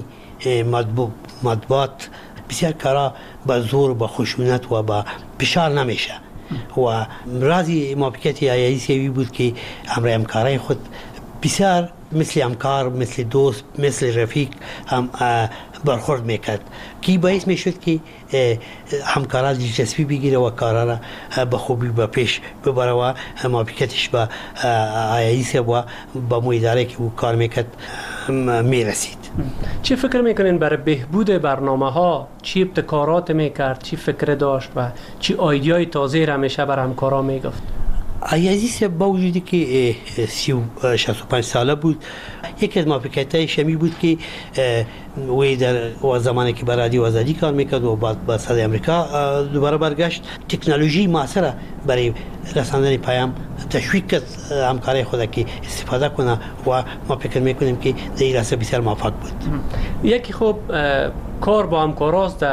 مطبوعات بسیار کارا با زور، با خشونت و با فشار نمیشه و رازی موافقت ایازی بود که امر همکاری خود بسیار مثل همکار، مثل دوست، مثل رفیق هم برخورد میکرد که باعث میشد که همکارا دلچسپی بگیره و کارا را به خوبی به پیش ببره و موافقتش با ایازی و با اداره که او کار میکرد میرسید. چی فکر میکنین برای بهبود برنامه ها؟ چی ابتکارات میکرد؟ چی فکر داشت و چی ایده‌های تازه را همیشه بر همکارا میگفت؟ ایازی صاحب با وجودی که شصت و پنج ساله بود، یکی از موافقت‌های شمی بود که وی در زمانی که برای رادیو آزادی کار میکرد و بعد با صدای امریکا دوباره برگشت، تکنولوژی معاصره برای رساندن پیام تشویق کرد همکاری خود که استفاده کنه و ما فکر میکنیم که در این راسته بسیار موفق بود. یکی خوب کار با همکاراست در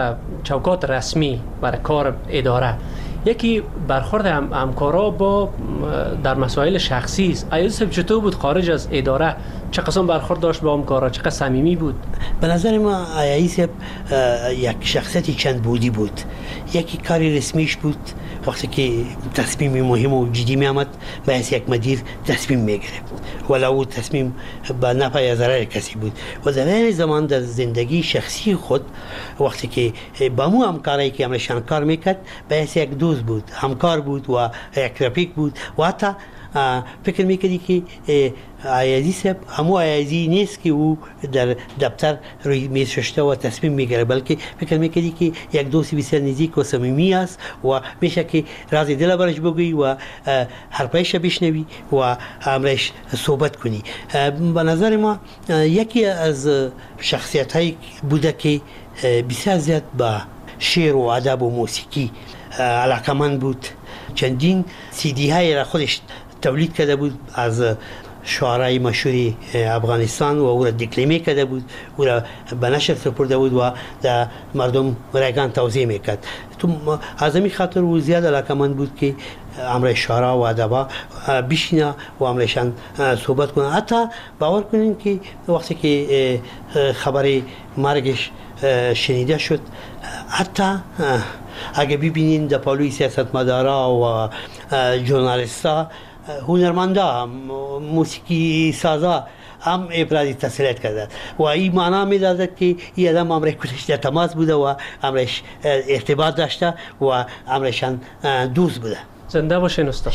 چوکات رسمی برای کار اداره. یکی برخورد هم همکارا با در مسائل شخصی است. عیاضی صاحب چطور بود خارج از اداره؟ چه قسم برخورد داشت با همکارا؟ چقدر صمیمی بود؟ به نظر ما عیاضی صاحب یک شخصیتی چند بودی بود. یکی کاری رسمیش بود، وقتی که تصمیم مهم و جدی می آمد باید یک مدیر تصمیم می گرفت ولو تصمیم به نفع یا ضرر کسی بود. و در این زمان در زندگی شخصی خود وقتی که با مو همکاری که همشان کار میکرد باید یک دوست بود، همکار بود و یک رفیق بود و حتی فکر میکردی که عیاضی صاحب همو عیاضی نیست که او در دفتر روی میز ششته و تصمیم میگیره، بلکه فکر میکردی که یک دوست بسیار نزدیک و صمیمی است و میشه که راز دل برش بگویی و حرفش بشنوی و امرش صحبت کنی. به نظر ما یکی از شخصیت های بوده که بسیار زیاد با شعر و ادب و موسیقی علاقمند بود. چندین سی دی های را خودش تولید کرده بود از شعرهای مشهور افغانستان و او را دکلمه کرده بود، او را به نشر سپرده بود و در مردم رایگان توزیع میکرد. تو از همین خاطر او زیاد علاقمند بود که امر شعرها و ادبا بشینه و امرشان صحبت کنه. حتی باور کنین که وقتی که خبر مرگش شنیده شد، حتی اگه ببینین در پالوی سیاستمدارا و ژورنالیستا، هنرمندا، موسیقی سازا هم ابراز تسلیت کرده و این معنا میداد که این آدم امر کلش در تماس بوده و امرش ارتباط داشته و امرشان دوست بوده. زنده باشین استاد.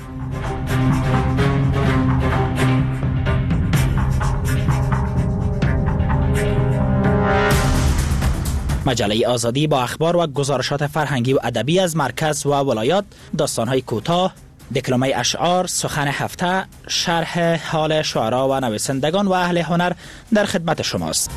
مجله آزادی با اخبار و گزارشات فرهنگی و ادبی از مرکز و ولایات، داستان‌های کوتاه، دکلمه اشعار، سخن هفته، شرح حال شعرا و نویسندگان و اهل هنر در خدمت شماست.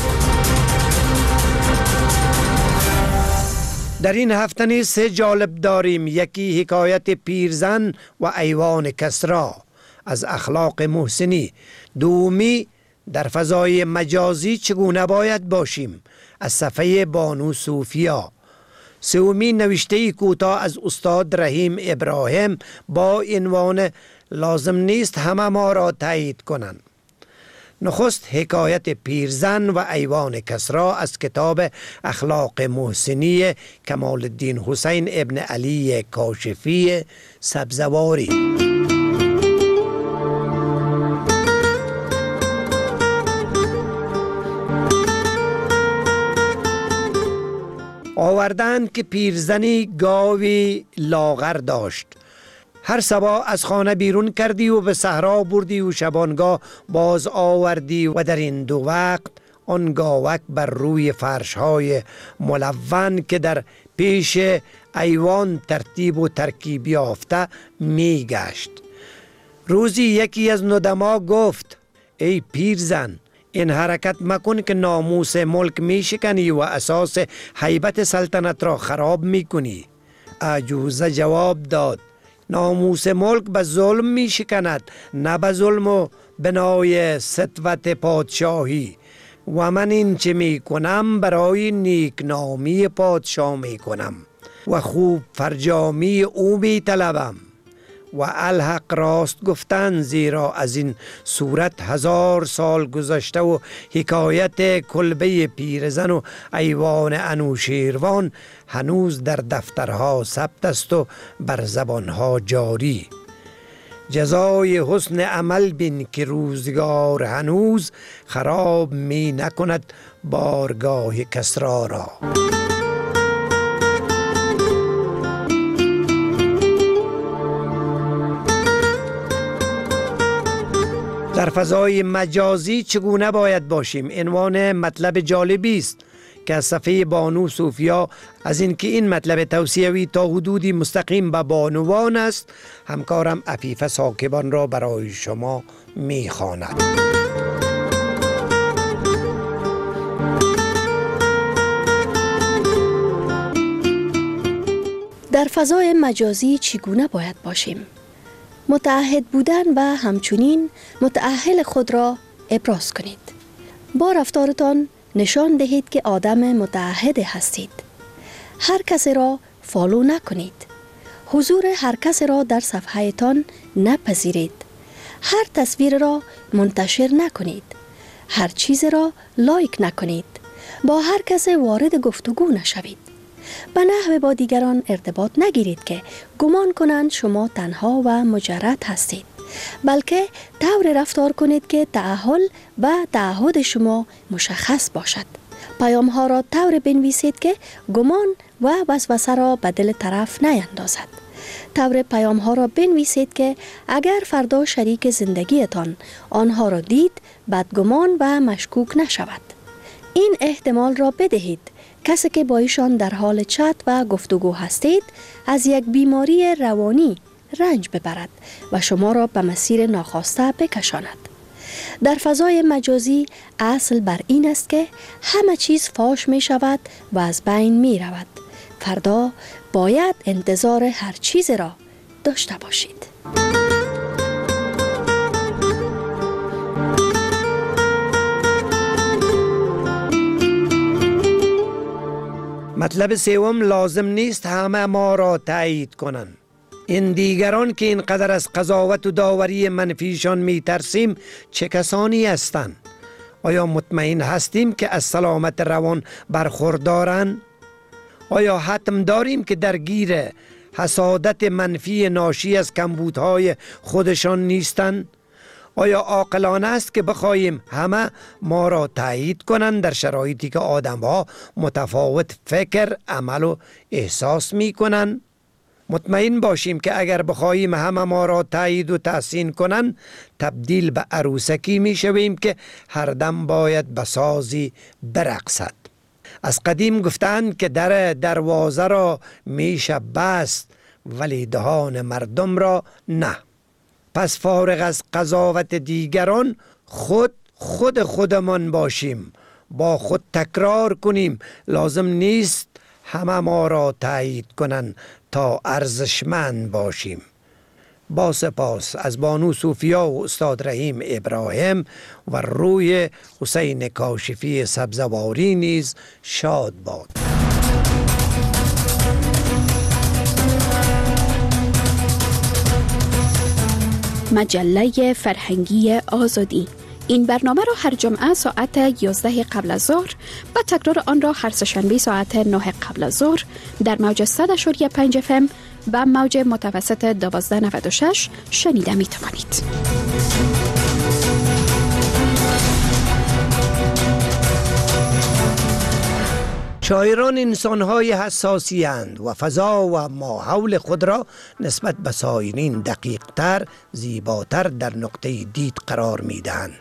در این هفته نیز سه جالب داریم. یکی حکایت پیرزن و ایوان کسری از اخلاق محسنی. دومی در فضای مجازی چگونه باید باشیم از صفحه بانو صوفیا. سومی نوشته کوتاه از استاد رحیم ابراهیم با عنوان لازم نیست همه ما را تایید کنند. نخست حکایت پیرزن و ایوان کسری از کتاب اخلاق محسنی کمال الدین حسین ابن علی کاشفی سبزواری. آوردند که پیرزنی گاوی لاغر داشت. هر صبح از خانه بیرون کردی و به صحرا بردی و شبانگاه باز آوردی و در این دو وقت آن گاوک بر روی فرش‌های ملون که در پیش ایوان ترتیب و ترکیب یافته می گشت. روزی یکی از ندما گفت: ای پیرزن، این حرکت مکن که ناموس ملک می شکنی و اساس هیبت سلطنت را خراب می کنی. عجوزه جواب داد: ناموس ملک به ظلم می شکند، نه به ظلم و بنای سطوت پادشاهی. و من این چه می کنم برای نیکنامی پادشاه می کنم و خوب فرجامی او می طلبم. و الحق راست گفتن، زیرا از این صورت هزار سال گذشته و حکایت کلبه پیرزن و ایوان انوشیروان هنوز در دفترها ثبت است و بر زبانها جاری. جزای حسن عمل بین که روزگار هنوز خراب می نکند بارگاه کسری را. در فضای مجازی چگونه باید باشیم؟ عنوان مطلب جالبی است که از صفحه بانو صوفیا از اینکه این مطلب توصیوی تا حدودی مستقیم به بانوان است، همکارم عفیفه ساکبان را برای شما میخواند. در فضای مجازی چگونه باید باشیم؟ متعهد بودن و همچنین متأهل خود را ابراز کنید. با رفتارتان نشان دهید که آدم متعهد هستید. هر کسی را فالو نکنید. حضور هر کسی را در صفحه تان نپذیرید. هر تصویر را منتشر نکنید. هر چیز را لایک نکنید. با هر کسی وارد گفتگو نشوید. به نحو با دیگران ارتباط نگیرید که گمان کنند شما تنها و مجرد هستید، بلکه طور رفتار کنید که تعهل و تعهد شما مشخص باشد. پیام ها را طور بنویسید که گمان و وسوسه را به دل طرف نیندازد. طور پیام ها را بنویسید که اگر فردا شریک زندگیتان آنها را دید بدگمان و مشکوک نشود. این احتمال را بدهید کسی که با ایشان در حال چت و گفتگو هستید از یک بیماری روانی رنج ببرد و شما را به مسیر ناخواسته بکشاند. در فضای مجازی اصل بر این است که همه چیز فاش می شود و از بین می رود. فردا باید انتظار هر چیز را داشته باشید. مطلب سوم، لازم نیست همه ما را تایید کنند. این دیگران که اینقدر از قضاوت و داوری منفیشان می ترسیم چه کسانی هستند؟ آیا مطمئن هستیم که از سلامت روان برخوردارند؟ آیا حتم داریم که درگیر حسادت منفی ناشی از کمبودهای خودشان نیستند؟ آیا عاقلانه است که بخواهیم همه ما را تایید کنند در شرایطی که آدم‌ها متفاوت فکر، عمل و احساس می کنند؟ مطمئن باشیم که اگر بخواهیم همه ما را تایید و تحسین کنند تبدیل به عروسکی می شویم که هر دم باید به سازی برقصد. از قدیم گفتند که در دروازه را میشه بست ولی دهان مردم را نه. پس فارغ از قضاوت دیگران خود خود خودمان باشیم، با خود تکرار کنیم لازم نیست همه ما را تایید کنند تا ارزشمند باشیم. با سپاس از بانو صوفیا و استاد رحیم ابراهیم و روی حسین کاشفی سبزواری نیز شاد باد. مجله فرهنگی آزادی. این برنامه را هر جمعه ساعت یازده قبل از ظهر و تکرار آن را هر سه‌شنبه ساعت نه قبل از ظهر در موج صد و پنج اف ام و موج متوسط دوازده نود و شش شنیده می توانید. شاعران انسان‌های حساسی اند و فضا و ماحول خود را نسبت به سایرین دقیق‌تر، زیباتر در نقطه دید قرار می‌دهند.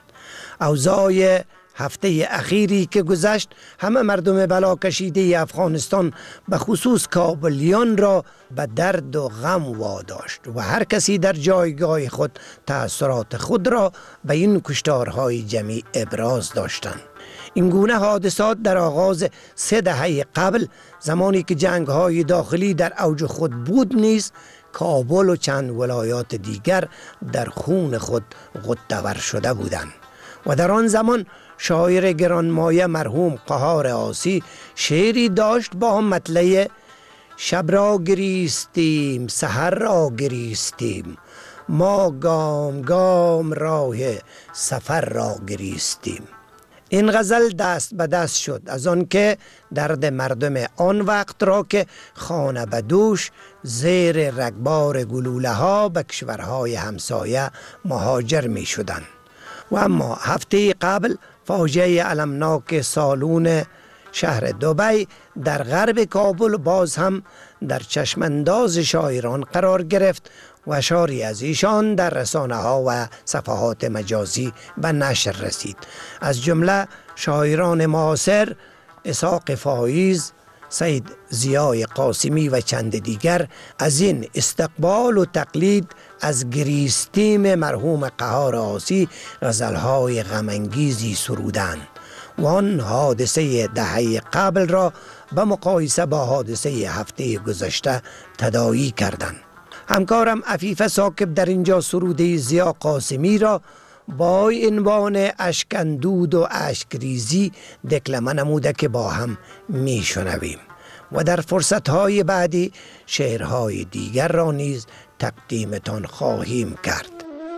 اوضاع هفته اخیری که گذشت همه مردم بلا کشیده افغانستان به خصوص کابلیان را به درد و غم واداشت و هر کسی در جایگاه خود تأثیرات خود را به این کشتارهای جمعی ابراز داشتند. این گونه حادثات در آغاز سه دهه قبل زمانی که جنگ‌های داخلی در اوج خود بود نیز کابل و چند ولایات دیگر در خون خود غوطه‌ور شده بودند و در آن زمان شاعر گرانمایه مرحوم قهار عاصی شعری داشت با مطلع شب را گریستیم سحر را گریستیم ما گام گام راه سفر را گریستیم. این غزل دست به دست شد از آن که درد مردم آن وقت را که خانه به دوش زیر رگبار گلوله ها به کشورهای همسایه مهاجر می شدند. و اما هفته قبل فاجعه المناک سالون شهر دبی در غرب کابل باز هم در چشمانداز شاعران قرار گرفت و اشعاری از ایشان در رسانه ها و صفحات مجازی به نشر رسید. از جمله شاعران معاصر اسحاق فایز، سید ضیای قاسمی و چند دیگر از این استقبال و تقلید از گریستیم مرحوم قهار عاصی غزلهای غمانگیزی سرودند و آن حادثه دهه قبل را به مقایسه با حادثه هفته گذشته تداعی کردند. همکارم عفیف ثاقب در اینجا سروده ضیا قاسمی را با عنوان اشکندود و اشکریزی دکلمه نموده که با هم می شنویم و در فرصت‌های بعدی شعرهای دیگر را نیز تقدیمتان خواهیم کرد.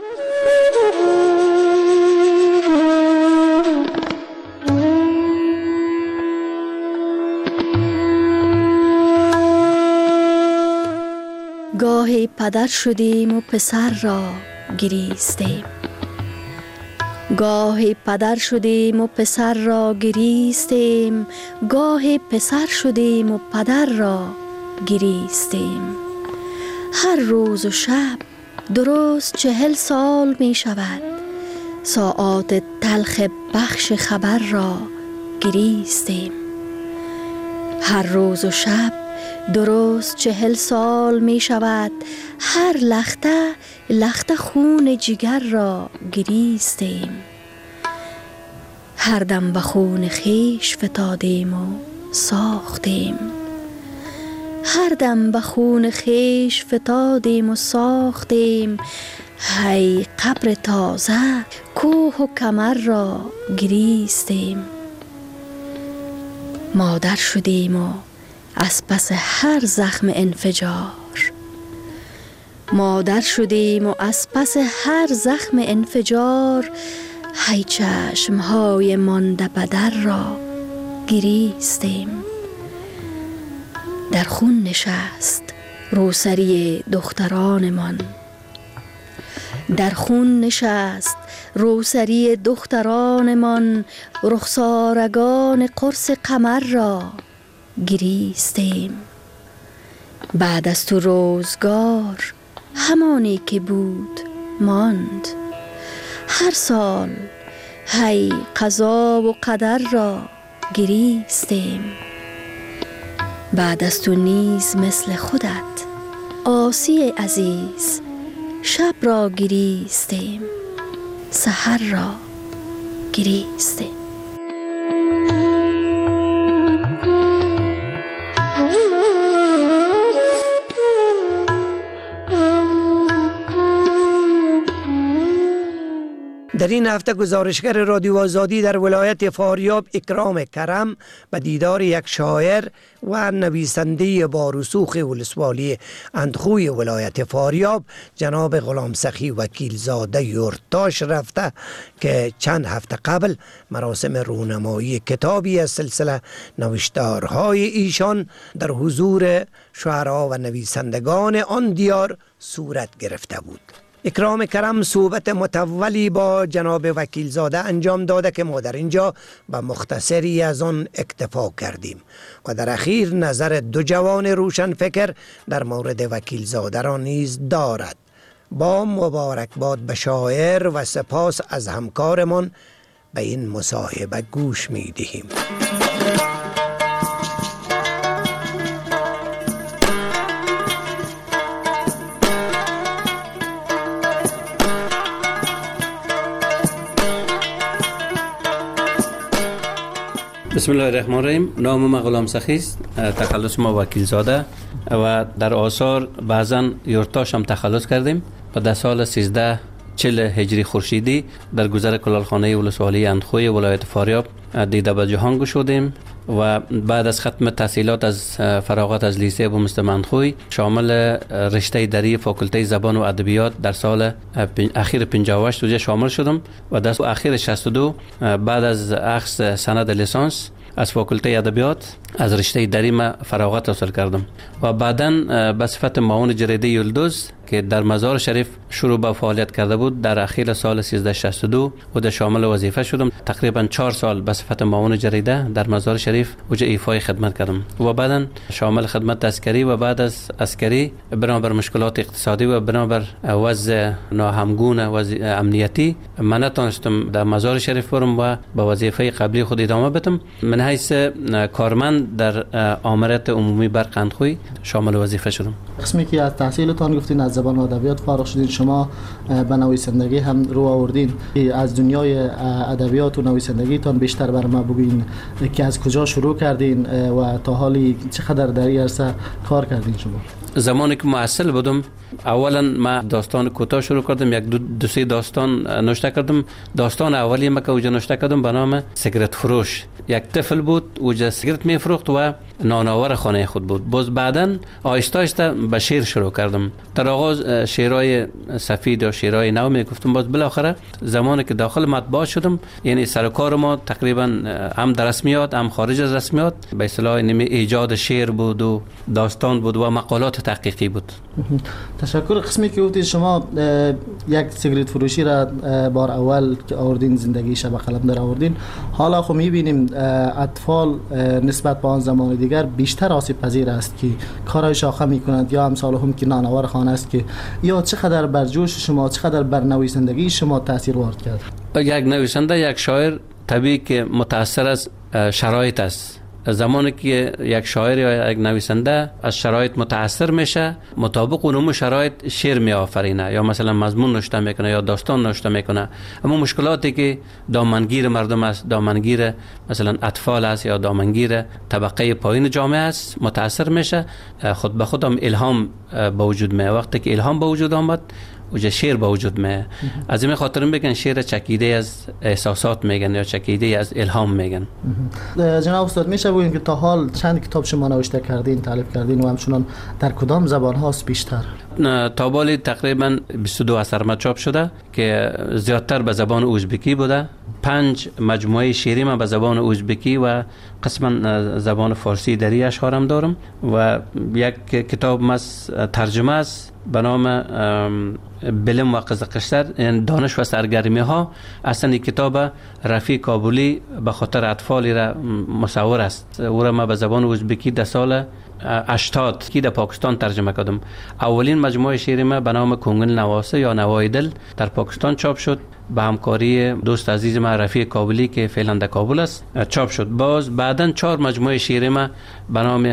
گاهی پدر شدیم و پسر را گریستیم، گاهی پدر شدیم و پسر را گریستیم، گاهی پسر شدیم و پدر را گریستیم. هر روز و شب درست چهل سال می شود، ساعات تلخ بخش خبر را گریستیم. هر روز و شب درست چهل سال می شود، هر لخته لخته خون جگر را گریستیم. هر دم به خون خیش فتادیم و ساختیم، هر دم به خون خیش فتادیم و ساختیم. هی قبر تازه کوه و کمر را گریستیم. مادر شدیم و از پس هر زخم انفجار، مادر شدیم و از پس هر زخم انفجار. هی چشمهای مانده بدر را گریستیم. در خون نشست روسری دخترانمان، در خون نشست روسری دخترانمان. رخسارگان قرص قمر را گریستیم. بعد از تو روزگار همانی که بود ماند، هر سال هی قضا و قدر را گریستیم. بعد از تو نیز مثل خودت آسی عزیز، شب را گریستیم، سحر را گریستیم. در این هفته گزارشگر رادیو آزادی در ولایت فاریاب اکرام کرم به دیدار یک شاعر و نویسنده با رسوخ ولسوالی اندخوی ولایت فاریاب جناب غلام سخی وکیلزاده یورتاش رفته که چند هفته قبل مراسم رونمایی کتابی از سلسله نوشتارهای ایشان در حضور شعرا و نویسندگان آن دیار صورت گرفته بود. اکرام کرم صحبت متولی با جناب وکیلزاده انجام داده که ما در اینجا به مختصری از آن اکتفا کردیم و در اخیر نظر دو جوان روشن فکر در مورد وکیلزاده را نیز دارد. با مبارکباد به شاعر و سپاس از همکارمان به این مصاحبه گوش می دهیم. بسم الله الرحمن الرحیم. نام ما غلام سخی است، تخلص ما وکیلزاده و در آثار بعضا یورتاش هم تخلص کردیم و در سال سیزده چل هجری خورشیدی در گذر کلالخانه ولسوالی اندخوی ولایت فاریاب دیده به جهان گشودیم و بعد از ختم تحصیلات از فراغت از لیسه ابومسلم اندخوی شامل رشته دری فاکولته زبان و ادبیات در سال اخیر پنجاه و هشت وجه شامل شدم و در اخیر شصت و دو بعد از اخذ سند لیسانس از فاکولته ادبیات از رشته دری ما فراغت حاصل کردم و بعداً به صفت معاون جریده یلدوز که در مزار شریف شروع به فعالیت کرده بود در اخیر سال سیزده شصت و دو و در شامل وظیفه شدم. تقریبا چهار سال به صفت معاون جریده در مزار شریف وجه ایفای خدمت کردم و بعداً شامل خدمت عسکری و بعد از عسکری بنابر مشکلات اقتصادی و بنابر وضع ناهمگون وضع امنیتی من نتونستم در مزار شریف برم و به وظیفه قبلی خود ادامه بدم. من حیث کارمند در آمرت عمومی برق اندخوی شامل وظیفه شدم. قسمی که از تحصیلتان گفتین از زبان و ادبیات فارغ شدین، شما به نویسندگی هم رو آوردین. از دنیای ادبیات و نویسندگیتان بیشتر بر ما بگین که از کجا شروع کردین و تا حالی چقدر در این عرصه کار کردین شما؟ زمانی که محصل بودم اولا ما داستان کوتاه شروع کردم، یک دو, دو سه داستان نوشته کردم. داستان اولی ما که اوجا نوشته کردم به نام سیگرت فروش. یک طفل بود اوجا سیگرت میفروخت و نانآور خانه خود بود. باز بعدن آهسته آهسته به شعر شروع کردم. در آغاز شعرهای سفید و شعرهای نو میگفتم. باز بالاخره زمانی که داخل مطبوعات شدم، یعنی سر کار ما تقریبا هم در رسمیات هم خارج از رسمیات به اصطلاح نمی ایجاد شعر بود و داستان بود و مقالات تحقیقی بود. تشکر. قسمی که گفتید شما یک سیگرت فروشی را بار اول که آوردین زندگی شب قلم در آوردین، حالا خب میبینیم اطفال نسبت به آن زمان دیگر بیشتر آسیب پذیر است که کارهای شاخه میکنند یا امثال هم که نانآور خانه است، که یا چقدر بر جوش شما، چقدر بر نویسندگی شما تاثیر وارد کرد؟ یک نویسنده، یک شاعر طبیعی که متاثر از شرایط است. زمانی که یک شاعر یا یک نویسنده از شرایط متاثر میشه، مطابق اون شرایط شعر می آفرینه یا مثلا مضمون نوشته میکنه یا داستان نوشته میکنه. اما مشکلاتی که دامنگیر مردم است، دامنگیر مثلا اطفال است یا دامنگیر طبقه پایین جامعه است، متاثر میشه، خود به خودم الهام به وجود میاد. وقتی که الهام به وجود آمد وجه شعر به وجود میاد. از این خاطر میگن شعر چکیده از احساسات میگن یا چکیده از الهام میگن. جناب استاد میشه بگوییم که تا حال چند کتاب شما نوشته کردین، تالیف کردین و همچنان در کدام زبان هاست بیشتر؟ تا بالی تقریبا بیست و دو اثر ما چاپ شده که زیادتر به زبان ازبکی بوده. پنج مجموعه شعری من به زبان ازبکی و قسما زبان فارسی دری اشعارم دارم و یک کتاب مس ترجمه است به نام بلم و قزقشتر، یعنی دانش و سرگرمی ها. اصلا این کتاب رفیع کابلی به خاطر اطفالی را مصور است. او را ما به زبان ازبکی در سال هشتاد که در پاکستان ترجمه کردم. اولین مجموعه شعری ما به نام کنگل نواسه یا نوای دل در پاکستان چاپ شد به همکاری دوست عزیز ما رفیع کابلی که فعلا در کابل است چاپ شد. باز بعدن چهار مجموعه شعری ما به نام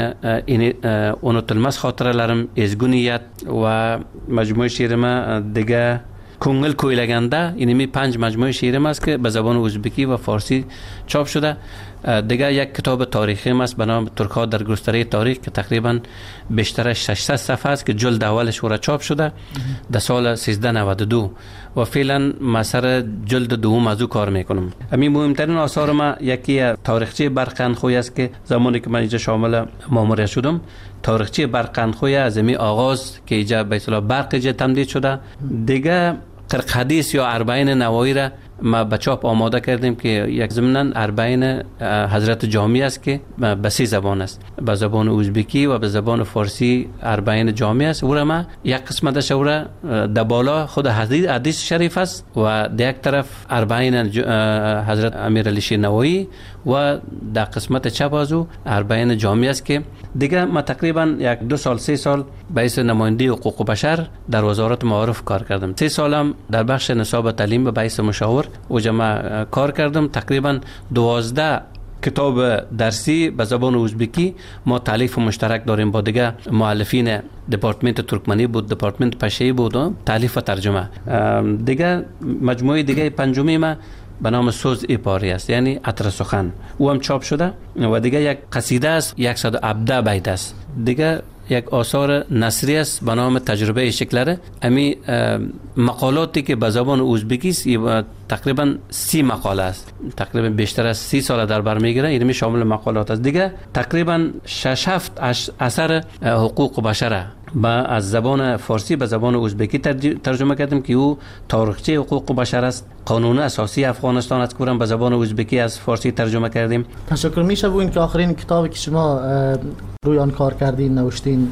اونت المس خاطره لرم، ازگونیت و مجموعه شعری ما دیگه کنگل کویلگنده. اینمی پنج مجموعه شعری است که به زبان ازبکی و فارسی چاپ شده. دیگه یک کتاب تاریخی است به نام ترک‌ها در گستره تاریخ که تقریبا بیشترش ششصد صفحه است که جلد اولش ورا چاپ شده در سال سیزده نود و دو و فعلا ما سر جلد دوم از او کار میکنم. همین مهمترین آثار ما یکی تاریخچه برقندخوی است که زمانی که من اینجا شامل ماموریت شدم، تاریخچه برقندخوی از می آغاز که اینجا به اصطلاح برق اینجا تمدید شده. دیگه ترک حدیث یا اربعین نوایی را ما به چاپ آماده کردیم که یک ضمناً اربعین حضرت جامی است که به سه زبان است، به زبان ازبکی و به زبان فارسی اربعین جامی است. او را ما یک قسمتش او را در بالا خود حدیث شریف است و در یک طرف اربعین حضرت امیرعلی شیر نوایی و در قسمت چپ از او اربعین جامی است که دیگه ما تقریبا یک دو سال سه سال به حیث نماینده حقوق بشر در وزارت معارف کار کردم. سه سالم در بخش نصاب تعلیم به حیث مشاور و جمع کار کردم. تقریبا دوازده کتاب درسی به زبان ازبکی ما تالیف مشترک داریم با دیگه مؤلفین دپارتمنت ترکمنی بود، دپارتمنت پشه‌ای بود، تالیف و ترجمه. دیگه مجموعه دیگه پنجمی ما به نام سوز ایپاری است، یعنی عطر سخن، او هم چاپ شده و دیگه یک قصیده است صد و هفده بیت است. دیگه یک آثار نثری است به نام تجربه شکلره. امی مقالاتی که به زبان ازبکی است تقریبا سی مقاله است، تقریبا بیشتر از سی سال در بر میگیره. اینمی شامل مقالات است. دیگه تقریبا شش هفت اثر حقوق بشر با از زبان فارسی به زبان ازبکی ترجمه کردیم که او تاریخچه حقوق بشر است. قانون اساسی افغانستان از کورم به زبان ازبکی از فارسی ترجمه کردیم. تشکر. میشه بگوین که آخرین کتابی که شما روی آن کار کردین، نوشتین،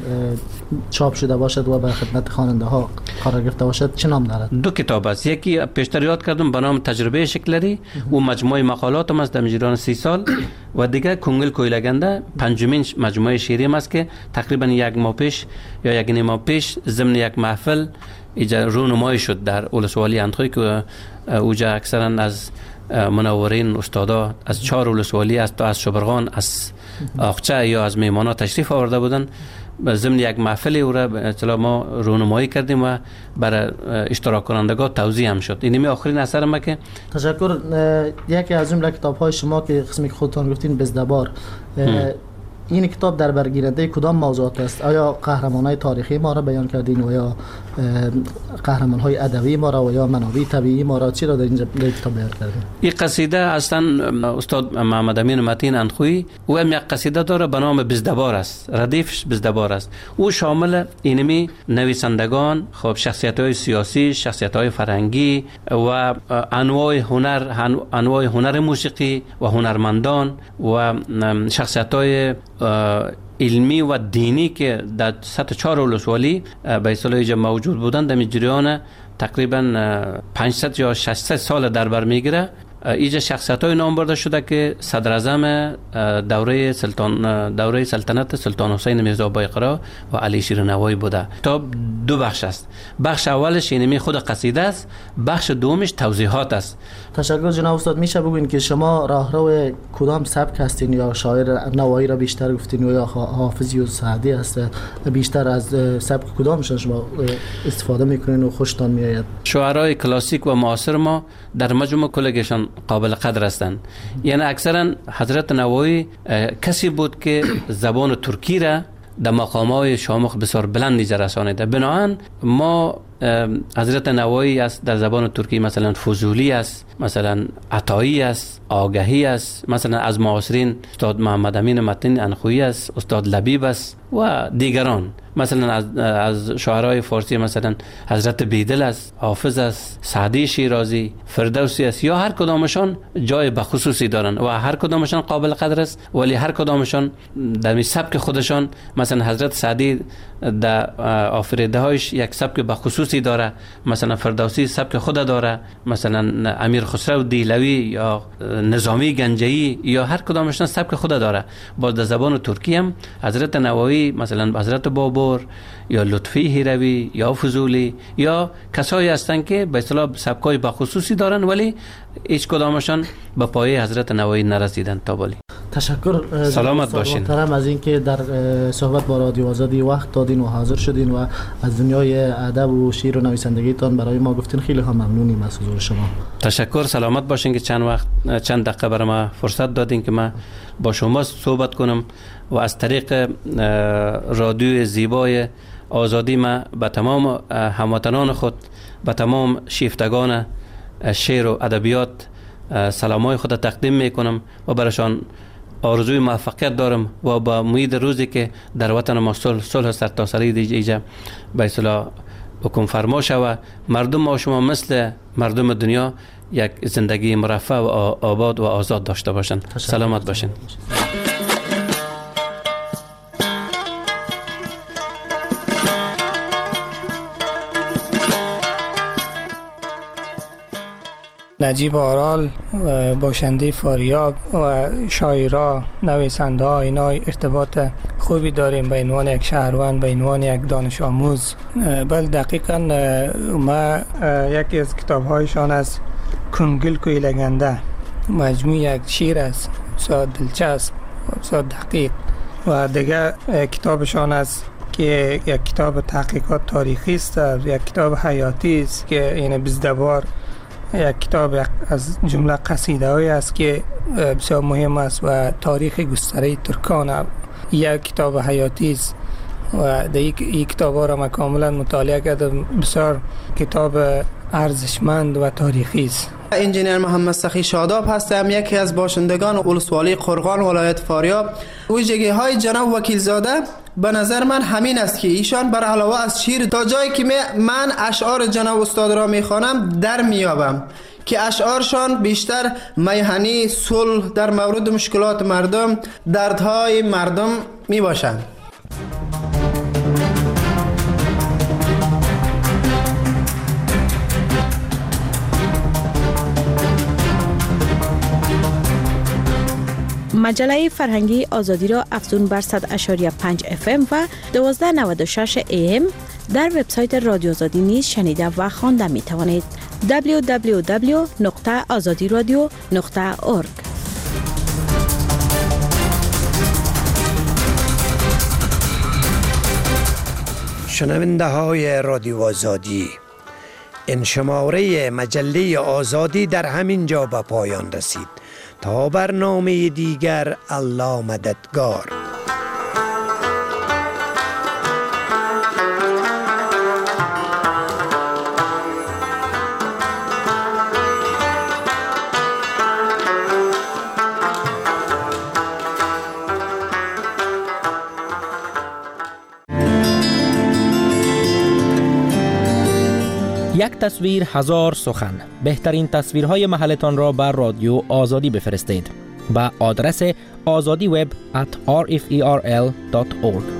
چاپ شده باشد و به خدمت خواننده ها قرار گرفته باشد چه نام دارد؟ دو کتاب است. یکی پیشتر یاد کردم به نام تجربه شکلری، او مجموعه مقالات است در مجران سی سال و دیگه کنگل کویلگنده پنجمین مجموعه شعری است که تقریبا یک ماه پیش یا یک نیم ماه پیش ضمن یک محفل اینجا رونمایی شد در ولسوالی اندخوی که اوجا اکثرا از منورین استادا از چهار ولسوالی از از شبرغان، از آخچه یا از میمانا تشریف آورده بودن. ضمن یک محفل او را اصطلاح ما رونمایی کردیم و برای اشتراک کنندگان توزیع هم شد. اینمی آخرین اثر ما که تشکر. یکی از جمله کتاب‌های شما که قسمی که خودتان گفتین بزدبار، این کتاب در برگیرنده کدام موضوعات است؟ آیا قهرمان‌های تاریخی ما را بیان کردین و یا قهرمان‌های ادبی ما را و یا منابع طبیعی ما را، چی را در اینجا در کتاب بیان کردین؟ این قصیده اصلا استاد محمد امین متین اندخویی او هم یک قصیده داره به نام بزدبار است، ردیفش بزدبار است. او شامل اینمی نویسندگان، خب شخصیت‌های سیاسی، شخصیت‌های فرهنگی و انواع هنر، انواع هنر موسیقی و هنرمندان و شخصیت‌های علمی و دینی که در سطح چهار ولسوالی به اصطلاح اینجا موجود بودند، در جریان تقریبا پانصد یا ششصد سال در بر میگیره. اینجا شخصیت‌های نام برده شده که صدر اعظم دوره سلطان دوره سلطنت سلطان حسین میرزا بایقرا و علی شیرنوایی بوده. تا دو بخش است. بخش اولش اینمی خود قصیده است، بخش دومش توضیحات است. تشکر جناب استاد. میشه بگوین که شما راهرو کدام سبک هستین؟ یا شاعر نوایی را بیشتر گفتین یا حافظی و سعدی است؟ بیشتر از سبک کدامشون شما استفاده میکنین و خوشتان میآید؟ شاعرای کلاسیک و معاصر ما در مجموع کلگشان قابل قدر هستند. یعنی اکثرا حضرت نوایی کسی بود که زبان ترکی را در مقام‌های شامخ بسیار بلندی رسانیده. بنابراین ما حضرت نوایی است در زبان ترکی مثلا فضولی است، مثلا عطایی است، آگهی است، مثلا از معاصرین استاد محمد امین متین اندخویی است، استاد لبیب است و دیگران. مثلا از از شاعرای فارسی مثلا حضرت بیدل است، حافظ است، سعدی شیرازی، فردوسی است. یا هر کدامشان جای بخصوصی دارن و هر کدامشان قابل قدر است، ولی هر کدامشان در سبک خودشان، مثلا حضرت سعدی در آفریده هایش یک سبک بخصوصی داره، مثلا فردوسی سبک خود داره، مثلا امیر خسرو دیلوی یا نظامی گنجی یا هر کدامشان سبک خود داره. باز در زبان ترکی هم حضرت نوایی مثلا حضرت بابر یا لطفی هیروی یا فضولی یا کسایی هستند که به اصطلاح سبکای بخصوصی دارن ولی هیچ کدامشان به پایه حضرت نوایی نرسیدند تا ولی. تشکر. سلامت باشین. محترم از اینکه در صحبت با رادیو آزادی وقت دادین و حاضر شدین و از دنیای ادب و شعر و نویسندگیتان برای ما گفتین. خیلی هم ممنونیم از حضور شما. تشکر. سلامت باشین که چند وقت چند دقیقه برای ما فرصت دادین که ما با شما صحبت کنم و از طریق رادیو زیبای آزادی ما به تمام هموطنان خود، به تمام شیفتگان شعر و ادبیات سلامای خود تقدیم میکنم و برایشان آرزوی موفقیت دارم و با امید روزی که در وطن ما صلح صلح سرتاسری دیجا به اصطلاح حکم فرما شود، مردم ما شما مثل مردم دنیا یک زندگی مرفه و آباد و آزاد داشته باشند. سلامت باشین. نجیب آرال و باشنده فاریاب و شاعرها، نویسنده ها، اینا ارتباط خوبی داریم به عنوان یک شهروند، به عنوان یک دانش آموز. بل دقیقا ما یکی از کتاب هایشان از کنگل کوی لگنده مجموع یک شعر است، بسیار دلچسب، بسیار دقیق. و دیگه کتابشان است که یک کتاب تحقیقات تاریخی است، یک کتاب حیاتی است که این بزدبار یک کتاب از جمله قصیده هایی است که بسیار مهم است و تاریخ گستره ترکان یک کتاب حیاتی است و در این کتاب ها را من کاملا مطالعه کردم. بسیار کتاب ارزشمند و تاریخی است. انجینیر محمد سخی شاداب هستم، یکی از باشندگان ولسوالی قرغان ولایت فاریاب. ویژگی های جناب وکیل زاده به نظر من همین است که ایشان بر علاوه از شعر تا جایی که من اشعار جناب استاد را میخوانم در میابم که اشعارشان بیشتر میهنی، صلح در مورد مشکلات مردم، دردهای مردم میباشند. مجله فرهنگی آزادی را افزون بر صد و پنج اف ام و دویست و نود و شش ای ام در وبسایت رادیو آزادی نیز شنیده و خوانده می توانید. دبلیو دبلیو دبلیو نقطه آزادی رادیو نقطه اورگ. شنونده های رادیو آزادی، این شماره مجله آزادی در همین جا به پایان رسید. تا برنامه دیگر، الله مددگار. یک تصویر هزار سخن. بهترین تصویرهای محلتان را بر رادیو آزادی بفرستید. با آدرس آزادی وب ات آر اف ای آر ال دات اورگ.